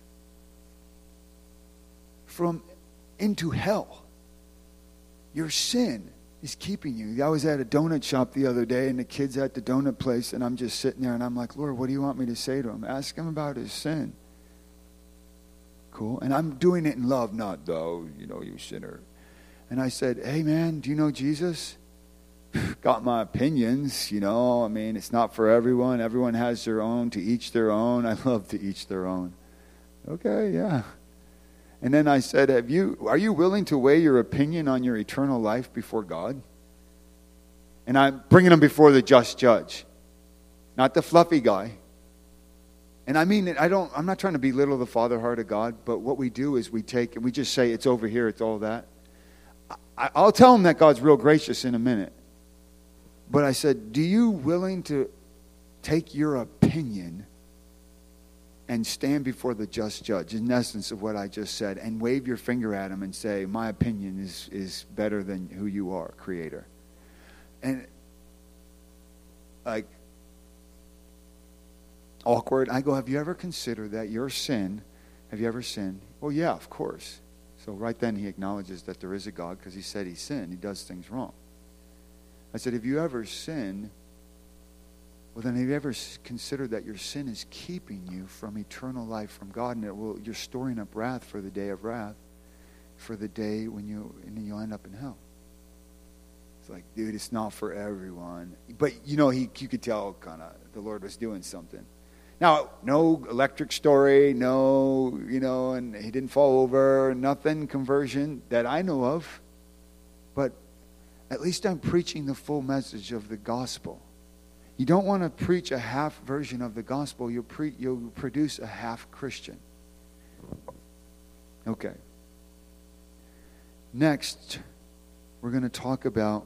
From into hell. Your sin is keeping you. I was at a donut shop the other day, and the kid's at the donut place, and I'm just sitting there, and I'm like, Lord, what do you want me to say to him? Ask him about his sin. Cool. And I'm doing it in love, not, though, you know, you sinner. And I said, hey, man, do you know Jesus? Got my opinions, you know. I mean, it's not for everyone. Everyone has their own, to each their own. I love to each their own. Okay, yeah. And then I said, "Have you? Are you willing to weigh your opinion on your eternal life before God?" And I'm bringing them before the just judge, not the fluffy guy. And I mean, I don't. I'm not trying to belittle the Father heart of God, but what we do is we take and we just say it's over here. It's all that. I, I'll tell them that God's real gracious in a minute. But I said, do you willing to take your opinion and stand before the just judge, in essence of what I just said, and wave your finger at him and say, my opinion is, is better than who you are, Creator? And like, awkward. I go, have you ever considered that your sin, have you ever sinned? Well, yeah, of course. So right then he acknowledges that there is a God because he said he sinned. He does things wrong. I said, have you ever sinned? Well, then have you ever considered that your sin is keeping you from eternal life from God, and it will, you're storing up wrath for the day of wrath? for the day when you and you'll end up in hell. It's like, dude, it's not for everyone. But, you know, he you could tell kind of the Lord was doing something. Now, no electric story, no, you know, and he didn't fall over, nothing conversion that I know of. But at least I'm preaching the full message of the gospel. You don't want to preach a half version of the gospel. You'll, pre- you'll produce a half Christian. Okay. Next, we're going to talk about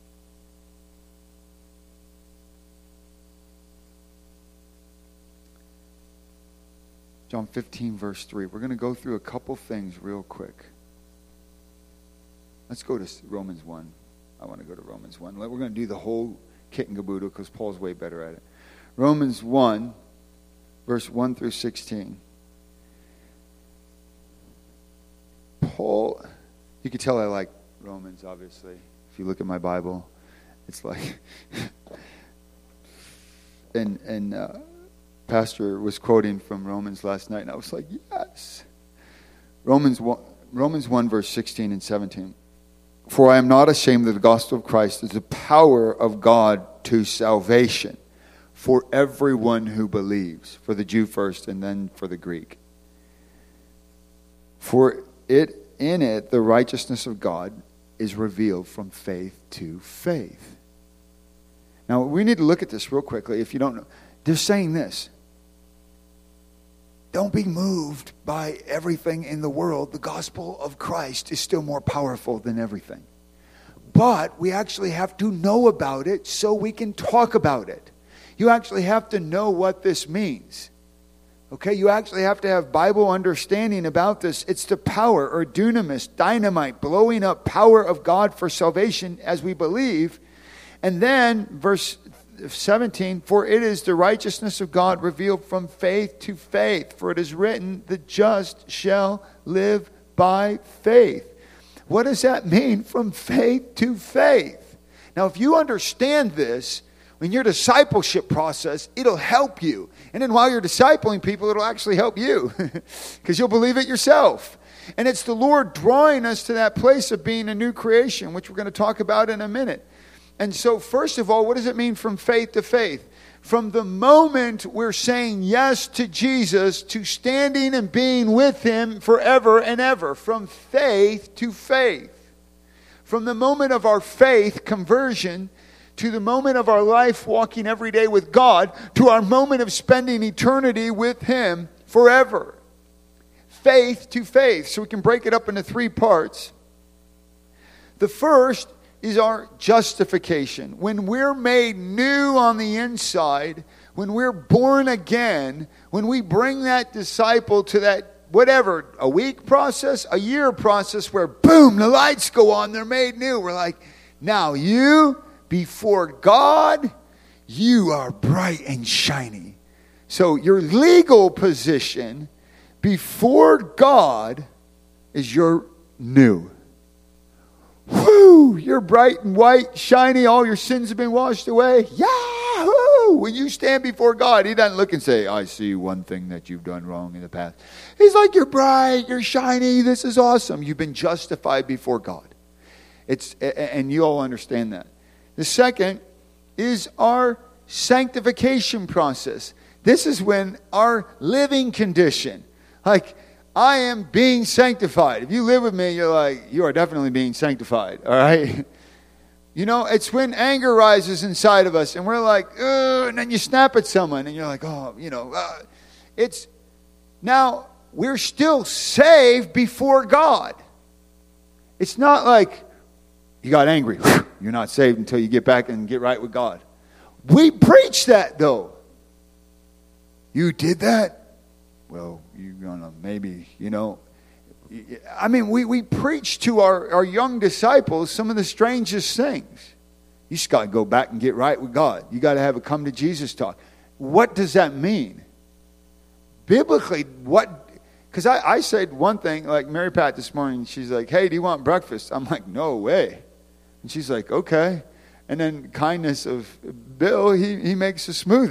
John fifteen, verse three. We're going to go through a couple things real quick. Let's go to Romans one. I want to go to Romans one. We're going to do the whole kit and caboodle because Paul's way better at it. Romans one, verse one through sixteen. Paul, you can tell I like Romans, obviously. If you look at my Bible, it's like... and and uh, Pastor was quoting from Romans last night, and I was like, yes. Romans one, Romans one, verse sixteen and seventeen. For I am not ashamed of the gospel of Christ. It is the power of God to salvation for everyone who believes. For the Jew first, and then for the Greek. For it in it the righteousness of God is revealed from faith to faith. Now we need to look at this real quickly. If you don't know, they're saying this. Don't be moved by everything in the world. The gospel of Christ is still more powerful than everything. But we actually have to know about it so we can talk about it. You actually have to know what this means. Okay, you actually have to have Bible understanding about this. It's the power, or dunamis, dynamite, blowing up power of God for salvation as we believe. And then, verse seventeen, for it is the righteousness of God revealed from faith to faith. For it is written, the just shall live by faith. What does that mean, from faith to faith? Now, if you understand this, in your discipleship process, it'll help you. And then while you're discipling people, it'll actually help you. Because you'll believe it yourself. And it's the Lord drawing us to that place of being a new creation, which we're going to talk about in a minute. And so, first of all, what does it mean from faith to faith? From the moment we're saying yes to Jesus, to standing and being with Him forever and ever. From faith to faith. From the moment of our faith, conversion, to the moment of our life walking every day with God, to our moment of spending eternity with Him forever. Faith to faith. So we can break it up into three parts. The first is our justification. When we're made new on the inside, when we're born again, when we bring that disciple to that, whatever, a week process, a year process, where boom, the lights go on, they're made new. We're like, now you, before God, you are bright and shiny. So your legal position before God is you're new. Woo! You're bright and white, shiny. All your sins have been washed away. Yahoo! When you stand before God, He doesn't look and say, I see one thing that you've done wrong in the past. He's like, you're bright, you're shiny. This is awesome. You've been justified before God. It's and you all understand that. The second is our sanctification process. This is when our living condition, like, I am being sanctified. If you live with me, you're like, you are definitely being sanctified, all right? You know, it's when anger rises inside of us, and we're like, ugh, and then you snap at someone, and you're like, oh, you know. Uh, it's, now, we're still saved before God. It's not like you got angry. You're not saved until you get back and get right with God. We preach that, though. You did that? Well, you're going to maybe, you know. I mean, we, we preach to our, our young disciples some of the strangest things. You just got to go back and get right with God. You got to have a come to Jesus talk. What does that mean? Biblically, what? Because I, I said one thing, like Mary Pat this morning, she's like, hey, do you want breakfast? I'm like, no way. And she's like, okay. And then kindness of Bill, he, he makes a smoothie.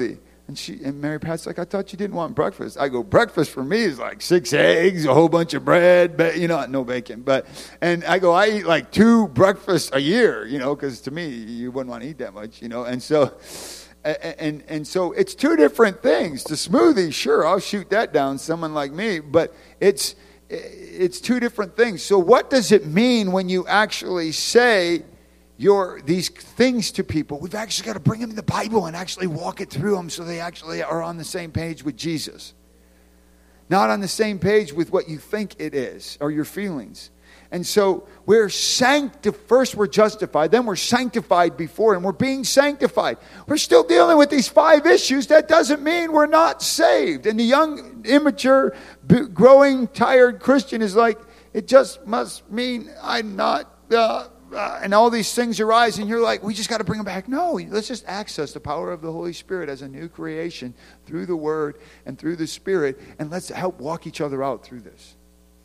And she and Mary Pat's like, I thought you didn't want breakfast. I go, breakfast for me is like six eggs, a whole bunch of bread, ba- you know, no bacon. But and I go, I eat like two breakfasts a year, you know, because to me you wouldn't want to eat that much, you know. And so, and, and and so it's two different things. The smoothie, sure, I'll shoot that down. Someone like me, but it's it's two different things. So what does it mean when you actually say your these things to people? We've actually got to bring them in the Bible and actually walk it through them so they actually are on the same page with Jesus. Not on the same page with what you think it is or your feelings. And so we're sanctified. First we're justified, then we're sanctified before, and we're being sanctified. We're still dealing with these five issues. That doesn't mean we're not saved. And the young, immature, growing, tired Christian is like, it just must mean I'm not... Uh, Uh, and all these things arise, and you're like, we just got to bring them back. No, let's just access the power of the Holy Spirit as a new creation through the Word and through the Spirit, and let's help walk each other out through this.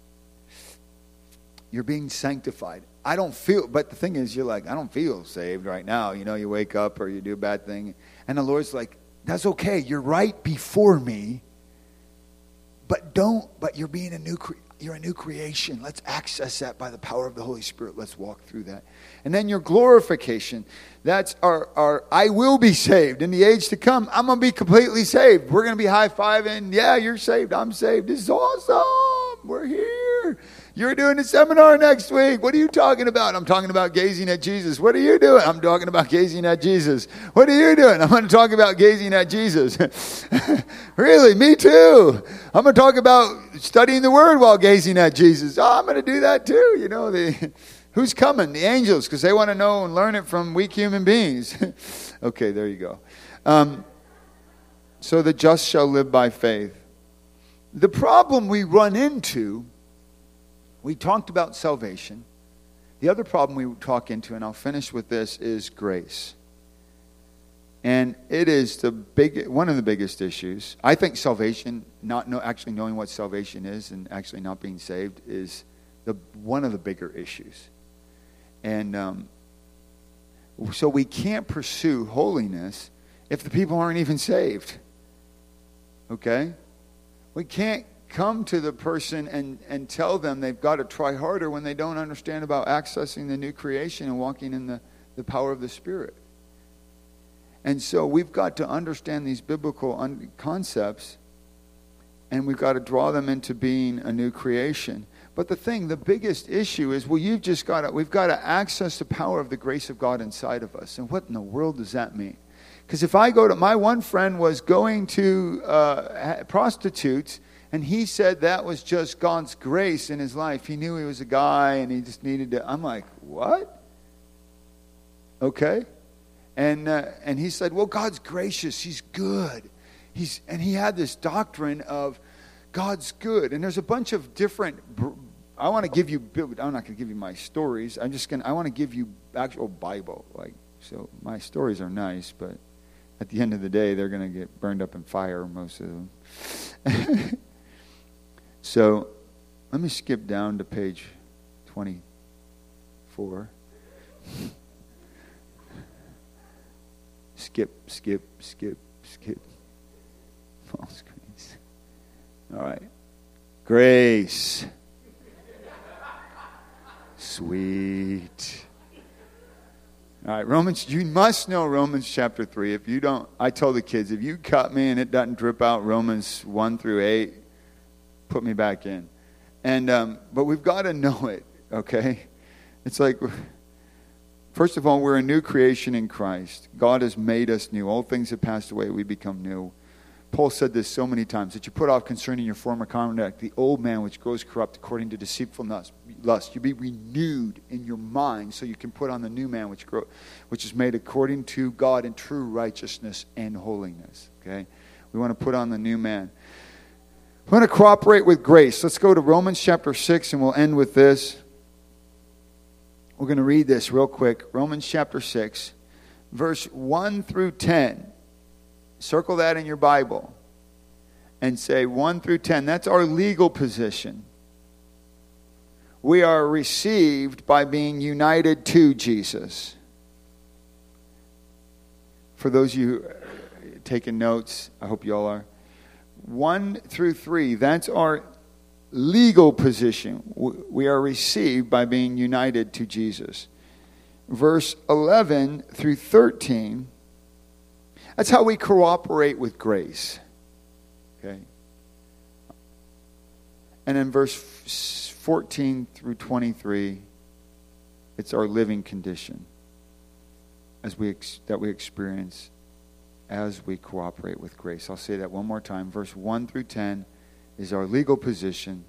You're being sanctified. I don't feel, but the thing is, you're like, I don't feel saved right now. You know, you wake up or you do a bad thing, and the Lord's like, that's okay. You're right before me, but don't, but you're being a new creation. You're a new creation. Let's access that by the power of the Holy Spirit. Let's walk through that. And then your glorification. That's our, our I will be saved. In the age to come, I'm going to be completely saved. We're going to be high-fiving. Yeah, you're saved. I'm saved. This is awesome. We're here. You're doing a seminar next week. What are you talking about? I'm talking about gazing at Jesus. What are you doing? I'm talking about gazing at Jesus. What are you doing? I'm going to talk about gazing at Jesus. Really? Me too. I'm going to talk about studying the Word while gazing at Jesus. Oh, I'm going to do that too. You know, the who's coming? The angels, because they want to know and learn it from weak human beings. Okay, there you go. Um, so the just shall live by faith. The problem we run into, we talked about salvation. The other problem we talk into, and I'll finish with this, is grace. And it is the big, one of the biggest issues. I think salvation, not know, actually knowing what salvation is and actually not being saved, is the one of the bigger issues. And um, so we can't pursue holiness if the people aren't even saved. Okay? We can't come to the person and, and tell them they've got to try harder when they don't understand about accessing the new creation and walking in the, the power of the Spirit. And so we've got to understand these biblical un- concepts, and we've got to draw them into being a new creation. But the thing, the biggest issue is, well, you've just got to, we've got to access the power of the grace of God inside of us. And what in the world does that mean? Because if I go to, my one friend was going to uh, prostitutes, and he said that was just God's grace in his life. He knew he was a guy, and he just needed to, I'm like, what? Okay. And uh, and he said, well, God's gracious. He's good. He's and he had this doctrine of God's good. And there's a bunch of different, I want to give you, I'm not going to give you my stories. I'm just going to, I want to give you actual Bible. Like, so my stories are nice, but at the end of the day, they're going to get burned up in fire, most of them. So let me skip down to page twenty-four. Skip, skip, skip, skip. Full screens. All right. Grace. Sweet. All right, Romans, you must know Romans chapter three. If you don't, I told the kids, if you cut me and it doesn't drip out Romans one through eight, put me back in. And um, but we've got to know it, okay? It's like, first of all, we're a new creation in Christ. God has made us new. All things have passed away. We become new. Paul said this so many times, that you put off concerning your former conduct the old man which grows corrupt according to deceitful lust. You be renewed in your mind so you can put on the new man which grow, which is made according to God in true righteousness and holiness. Okay, we want to put on the new man. We want to cooperate with grace. Let's go to Romans chapter six, and we'll end with this. We're going to read this real quick. Romans chapter six, verse one through ten. Circle that in your Bible and say one through ten. That's our legal position. We are received by being united to Jesus. For those of you who taking notes, I hope you all are. One through three, that's our legal position. We are received by being united to Jesus. Verse eleven through thirteen, that's how we cooperate with grace. Okay. And then verse fourteen through twenty-three, it's our living condition as we ex- that we experience as we cooperate with grace. I'll say that one more time. Verse one through ten is our legal position.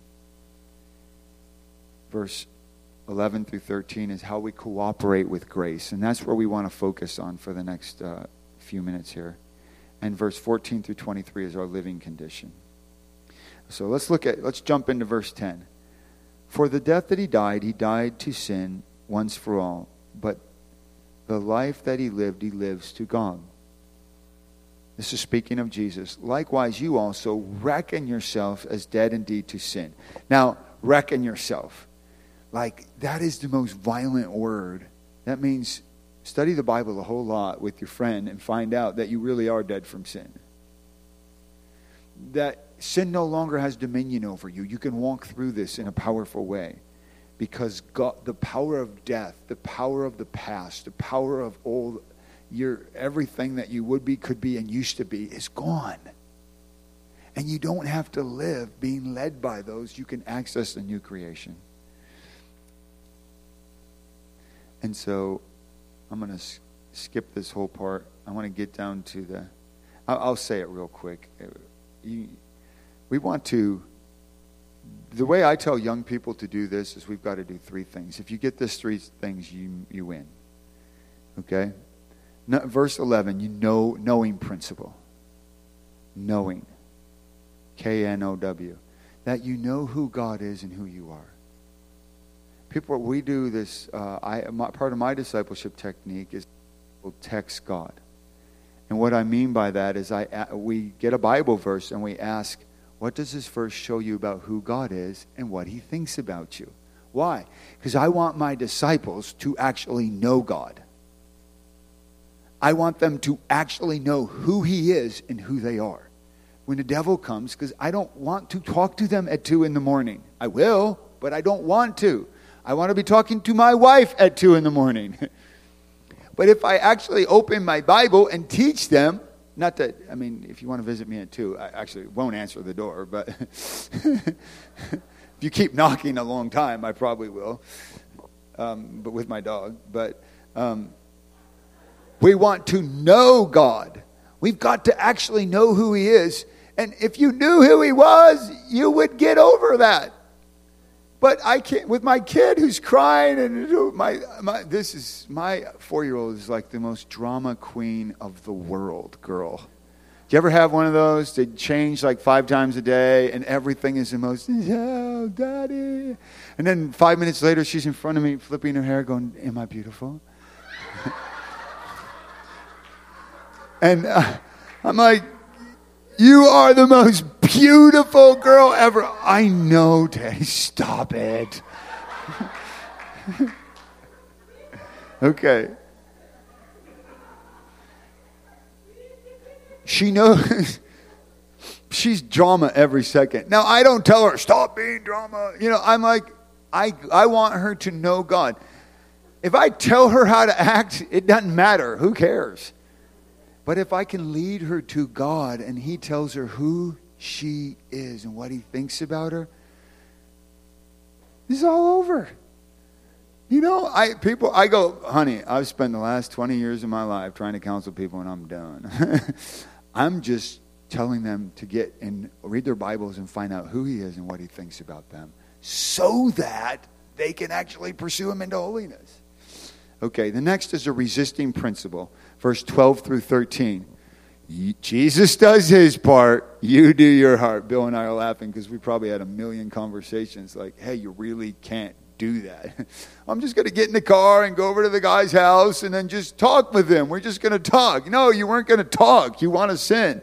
Verse eleven through thirteen is how we cooperate with grace. And that's where we want to focus on for the next uh, few minutes here. And verse fourteen through twenty-three is our living condition. So let's look at, let's jump into verse ten. For the death that he died, he died to sin once for all. But the life that he lived, he lives to God. This is speaking of Jesus. Likewise, you also reckon yourself as dead indeed to sin. Now, reckon yourself. Like, that is the most violent word. That means study the Bible a whole lot with your friend and find out that you really are dead from sin. That sin no longer has dominion over you. You can walk through this in a powerful way. Because God, the power of death, the power of the past, the power of all your everything that you would be, could be, and used to be is gone. And you don't have to live being led by those. You can access the new creation. And so I'm going to skip this whole part. I want to get down to the, I'll, I'll say it real quick. You, we want to, the way I tell young people to do this is we've got to do three things. If you get this three things, you you win. Okay? No, verse eleven, you know, knowing principle. Knowing. K N O W. That you know who God is and who you are. People, we do this, uh, I, my, part of my discipleship technique is we'll text God. And what I mean by that is I we get a Bible verse and we ask, what does this verse show you about who God is and what he thinks about you? Why? Because I want my disciples to actually know God. I want them to actually know who he is and who they are. When the devil comes, because I don't want to talk to them at two in the morning. I will, but I don't want to. I want to be talking to my wife at two in the morning. But if I actually open my Bible and teach them, not that, I mean, if you want to visit me at two, I actually won't answer the door, but if you keep knocking a long time, I probably will, um, but with my dog. But um, we want to know God. We've got to actually know who he is. And if you knew who he was, you would get over that. But I can't, with my kid who's crying, and my, my this is, my four-year-old is like the most drama queen of the world, girl. Do you ever have one of those? They change like five times a day, and everything is the most, oh, Daddy. And then five minutes later, she's in front of me, flipping her hair, going, am I beautiful? And uh, I'm like, you are the most beautiful girl ever. I know, Daddy. Stop it. Okay. She knows. She's drama every second. Now, I don't tell her, stop being drama. You know, I'm like, I, I want her to know God. If I tell her how to act, it doesn't matter. Who cares? But if I can lead her to God and he tells her who she is and what he thinks about her, it's all over. You know, I people I go, honey, I've spent the last twenty years of my life trying to counsel people and I'm done. I'm just telling them to get and read their Bibles and find out who he is and what he thinks about them so that they can actually pursue him into holiness. Okay, the next is a resisting principle. Verse twelve through thirteen. Jesus does his part. You do your heart. Bill and I are laughing because we probably had a million conversations like, hey, you really can't do that. I'm just going to get in the car and go over to the guy's house and then just talk with him. We're just going to talk. No, you weren't going to talk. You want to sin.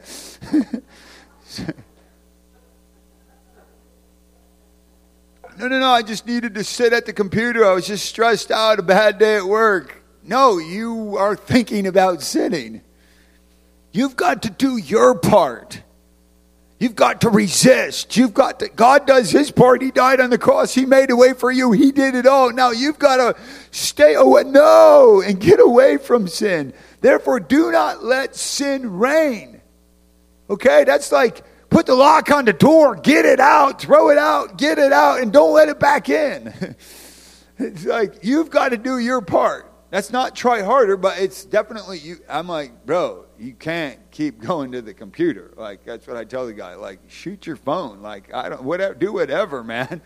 No, no, no, I just needed to sit at the computer. I was just stressed out, a bad day at work. No, you are thinking about sinning. You You've got to do your part. You've got to resist. You've got to, God does his part. He died on the cross. He made a way for you. He did it all. Now you've got to stay away. No, and get away from sin. Therefore, do not let sin reign. Okay, that's like put the lock on the door, get it out, throw it out, get it out, and don't let it back in. It's like you've got to do your part. That's not try harder, but it's definitely you. I'm like, bro, you can't keep going to the computer. Like, that's what I tell the guy. Like, shoot your phone. Like, I don't, whatever, do whatever, man.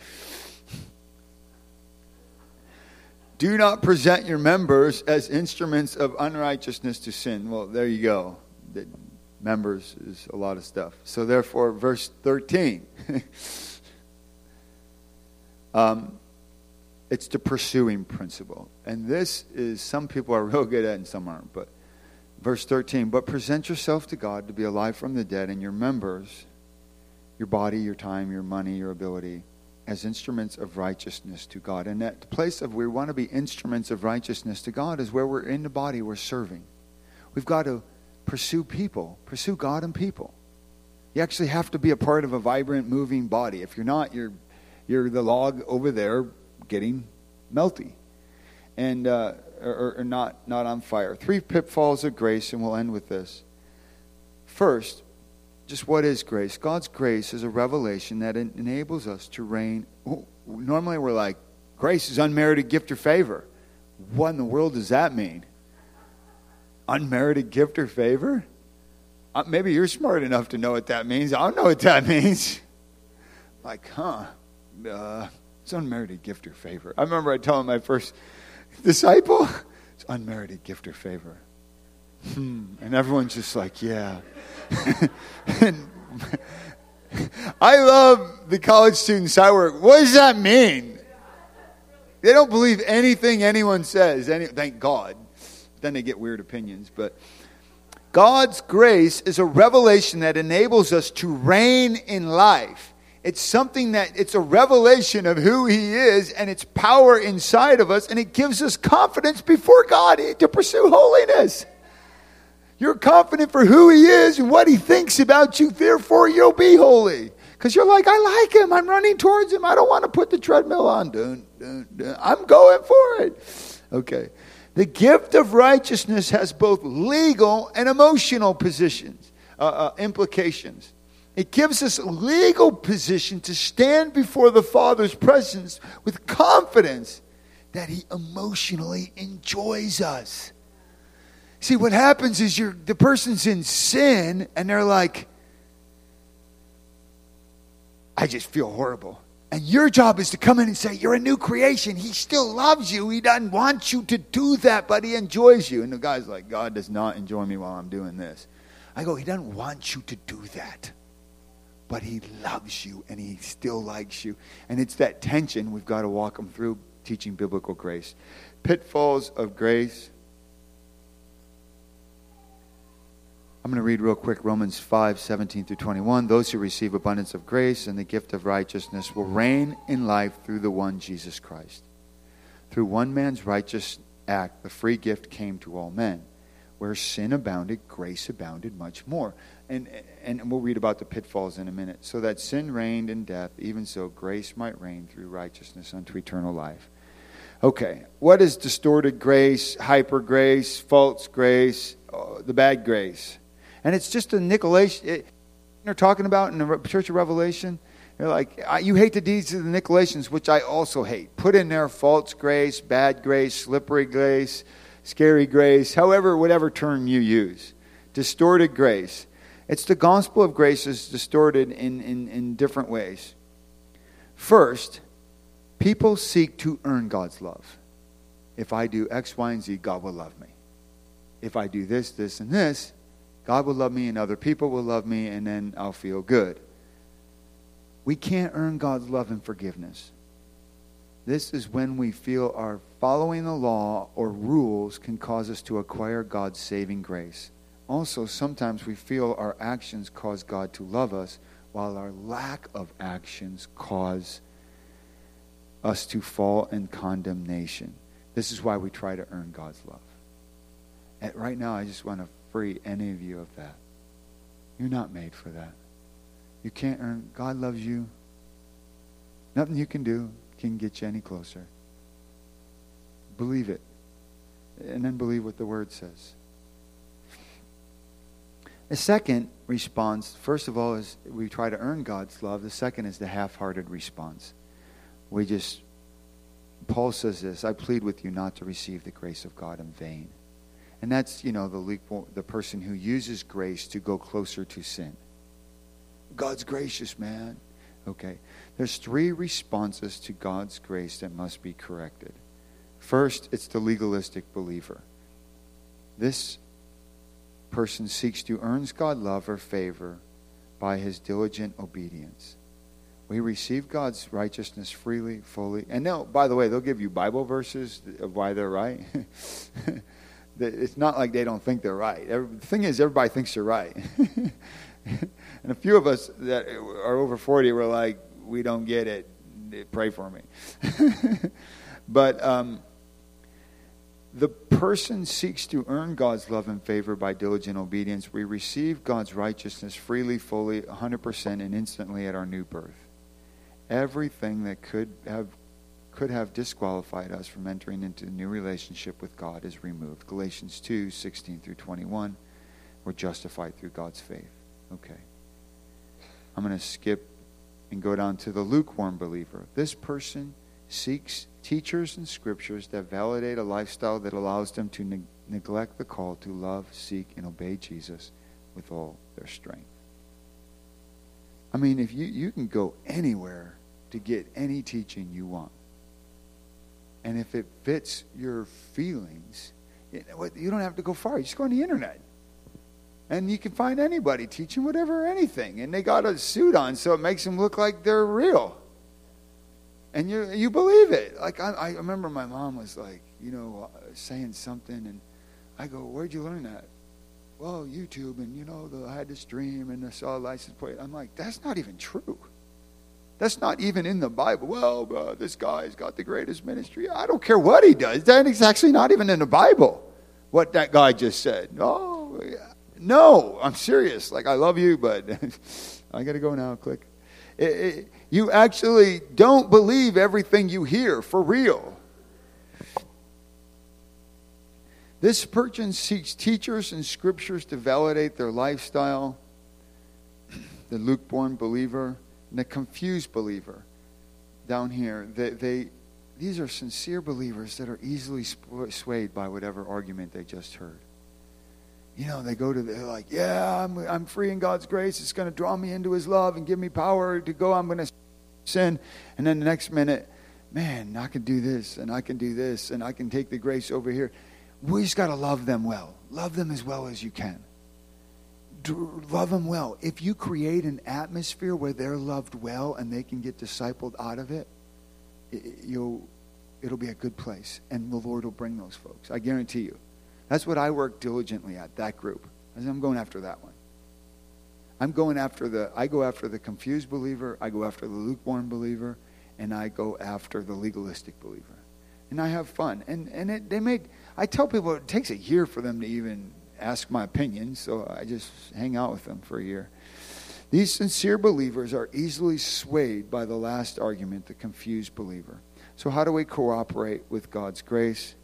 Do not present your members as instruments of unrighteousness to sin. Well, there you go. The members is a lot of stuff. So therefore, verse thirteen. um, it's the pursuing principle. And this is, some people are real good at it and some aren't. But verse thirteen, but present yourself to God to be alive from the dead, and your members, your body, your time, your money, your ability, as instruments of righteousness to God. And that place of we want to be instruments of righteousness to God is where we're in the body, we're serving. We've got to pursue people, pursue God and people. You actually have to be a part of a vibrant, moving body. If you're not, you're you're the log over there getting melty and uh, or, or not not on fire. Three pitfalls of grace, and we'll end with this. First, just what is grace? God's grace is a revelation that en- enables us to reign. Normally we're like, grace is unmerited gift or favor. What in the world does that mean? Unmerited gift or favor? Uh, maybe you're smart enough to know what that means. I don't know what that means. Like, huh? Uh, it's unmerited gift or favor. I remember I telling my first disciple, it's unmerited gift or favor. Hmm. And everyone's just like, yeah. And I love the college students I work. What does that mean? They don't believe anything anyone says. Any, thank God. Then they get weird opinions. But God's grace is a revelation that enables us to reign in life. It's something that, it's a revelation of who He is and its power inside of us. And it gives us confidence before God to pursue holiness. You're confident for who He is and what He thinks about you. Therefore, you'll be holy. Because you're like, I like Him. I'm running towards Him. I don't want to put the treadmill on. Dun, dun, dun. I'm going for it. Okay. The gift of righteousness has both legal and emotional positions, uh, uh, implications. It gives us a legal position to stand before the Father's presence with confidence that He emotionally enjoys us. See, what happens is you're, the person's in sin and they're like, I just feel horrible. And your job is to come in and say, you're a new creation. He still loves you. He doesn't want you to do that, but He enjoys you. And the guy's like, God does not enjoy me while I'm doing this. I go, He doesn't want you to do that. But He loves you and He still likes you. And it's that tension we've got to walk them through teaching biblical grace. Pitfalls of grace. I'm going to read real quick Romans five, seventeen through twenty-one. Those who receive abundance of grace and the gift of righteousness will reign in life through the one Jesus Christ. Through one man's righteous act, the free gift came to all men. Where sin abounded, grace abounded much more. And, and we'll read about the pitfalls in a minute. So that sin reigned in death, even so grace might reign through righteousness unto eternal life. Okay, what is distorted grace, hyper grace, false grace, uh, the bad grace? And it's just a Nicolaitan. It, they're talking about in the Church of Revelation. They're like, you hate the deeds of the Nicolaitans, which I also hate. Put in there false grace, bad grace, slippery grace, scary grace, however, whatever term you use. Distorted grace. It's the gospel of grace is distorted in, in, in different ways. First, people seek to earn God's love. If I do X, Y, and Z, God will love me. If I do this, this, and this, God will love me and other people will love me and then I'll feel good. We can't earn God's love and forgiveness. This is when we feel our following the law or rules can cause us to acquire God's saving grace. Also, sometimes we feel our actions cause God to love us while our lack of actions cause us to fall in condemnation. This is why we try to earn God's love. And right now, I just want to free any of you of that. You're not made for that. You can't earn. God loves you. Nothing you can do can get you any closer. Believe it. And then believe what the Word says. The second response, first of all, is we try to earn God's love. The second is the half-hearted response. We just, Paul says this, I plead with you not to receive the grace of God in vain. And that's, you know, the, the person who uses grace to go closer to sin. God's gracious, man. Okay. There's three responses to God's grace that must be corrected. First, it's the legalistic believer. This person seeks to earn God's love or favor by his diligent obedience. We receive God's righteousness freely, fully. And now, by the way, they'll give you Bible verses of why they're right. It's not like they don't think they're right. The thing is, everybody thinks they're right. And a few of us that are over forty were like, we don't get it. Pray for me. But um, the person seeks to earn God's love and favor by diligent obedience. We receive God's righteousness freely, fully, one hundred percent, and instantly at our new birth. Everything that could have could have disqualified us from entering into a new relationship with God is removed. Galatians two, sixteen through twenty-one. We're justified through God's faith. Okay. I'm going to skip and go down to the lukewarm believer. This person seeks teachers and scriptures that validate a lifestyle that allows them to ne- neglect the call to love, seek, and obey Jesus with all their strength. I mean, if you, you can go anywhere to get any teaching you want. And if it fits your feelings, you don't have to go far. You just go on the internet. And you can find anybody teaching whatever or anything. And they got a suit on, so it makes them look like they're real. And you you believe it. Like, I, I remember my mom was like, you know, saying something. And I go, where'd you learn that? Well, YouTube. And, you know, the, I had this dream and I saw a license plate. I'm like, that's not even true. That's not even in the Bible. Well, uh, this guy's got the greatest ministry. I don't care what he does. That is actually not even in the Bible, what that guy just said. Oh, yeah. No, I'm serious. Like, I love you, but I got to go now. Click. It, it, you actually don't believe everything you hear for real. This person seeks teachers and scriptures to validate their lifestyle. The lukewarm believer and the confused believer down here. They, they, these are sincere believers that are easily swayed by whatever argument they just heard. You know, they go to, they're like, yeah, I'm, I'm free in God's grace. It's going to draw me into his love and give me power to go. I'm going to sin. And then the next minute, man, I can do this and I can do this and I can take the grace over here. We just got to love them well. Love them as well as you can. Do, love them well. If you create an atmosphere where they're loved well and they can get discipled out of it, it you'll, it'll be a good place. And the Lord will bring those folks. I guarantee you. That's what I work diligently at, that group. I'm going after that one. I'm going after the, I go after the confused believer, I go after the lukewarm believer, and I go after the legalistic believer. And I have fun. And and it, they make, I tell people it takes a year for them to even ask my opinion, so I just hang out with them for a year. These sincere believers are easily swayed by the last argument, the confused believer. So how do we cooperate with God's grace?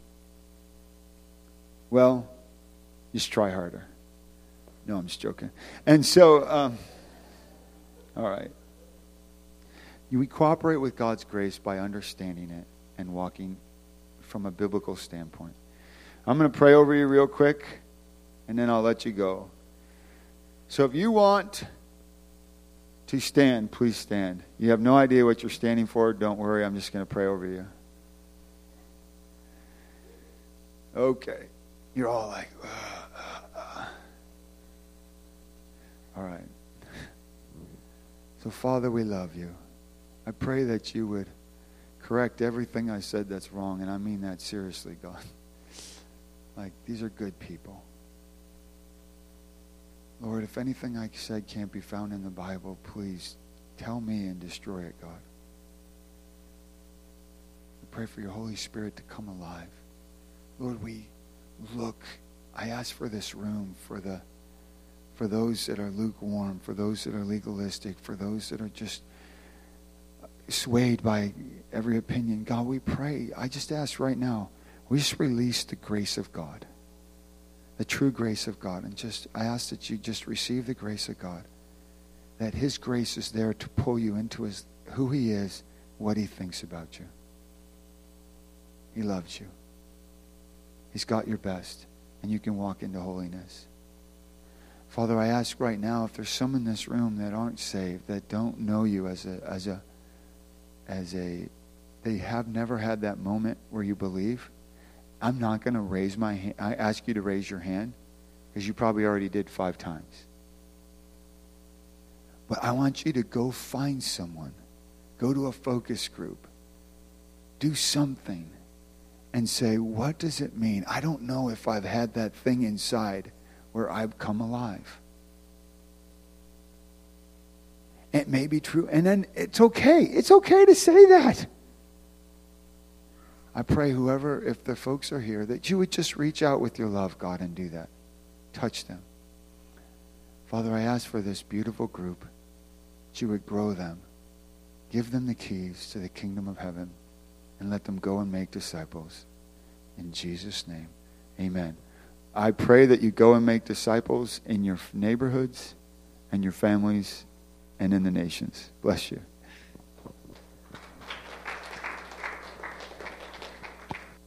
Well, just try harder. No, I'm just joking. And so, um, all right. We cooperate with God's grace by understanding it and walking from a biblical standpoint. I'm going to pray over you real quick, and then I'll let you go. So if you want to stand, please stand. You have no idea what you're standing for. Don't worry. I'm just going to pray over you. Okay. You're all like, uh, uh, uh. All right. So, Father, we love you. I pray that you would correct everything I said that's wrong, and I mean that seriously, God. Like, these are good people. Lord, if anything I said can't be found in the Bible, please tell me and destroy it, God. I pray for your Holy Spirit to come alive. Lord, we look, I ask for this room, for the for those that are lukewarm, for those that are legalistic, for those that are just swayed by every opinion. God, we pray. I just ask right now, we just release the grace of God, the true grace of God. And just, I ask that you just receive the grace of God, that his grace is there to pull you into his, who he is, what he thinks about you. He loves you. He's got your best, and you can walk into holiness. Father, I ask right now, if there's some in this room that aren't saved, that don't know you as a, as a, as a, they have never had that moment where you believe, I'm not going to raise my hand. I ask you to raise your hand, because you probably already did five times. But I want you to go find someone. Go to a focus group. Do something. And say, what does it mean? I don't know if I've had that thing inside where I've come alive. It may be true. And then it's okay. It's okay to say that. I pray whoever, if the folks are here, that you would just reach out with your love, God, and do that. Touch them. Father, I ask for this beautiful group, that you would grow them. Give them the keys to the kingdom of heaven. And let them go and make disciples. In Jesus' name, amen. I pray that you go and make disciples in your neighborhoods and your families and in the nations. Bless you.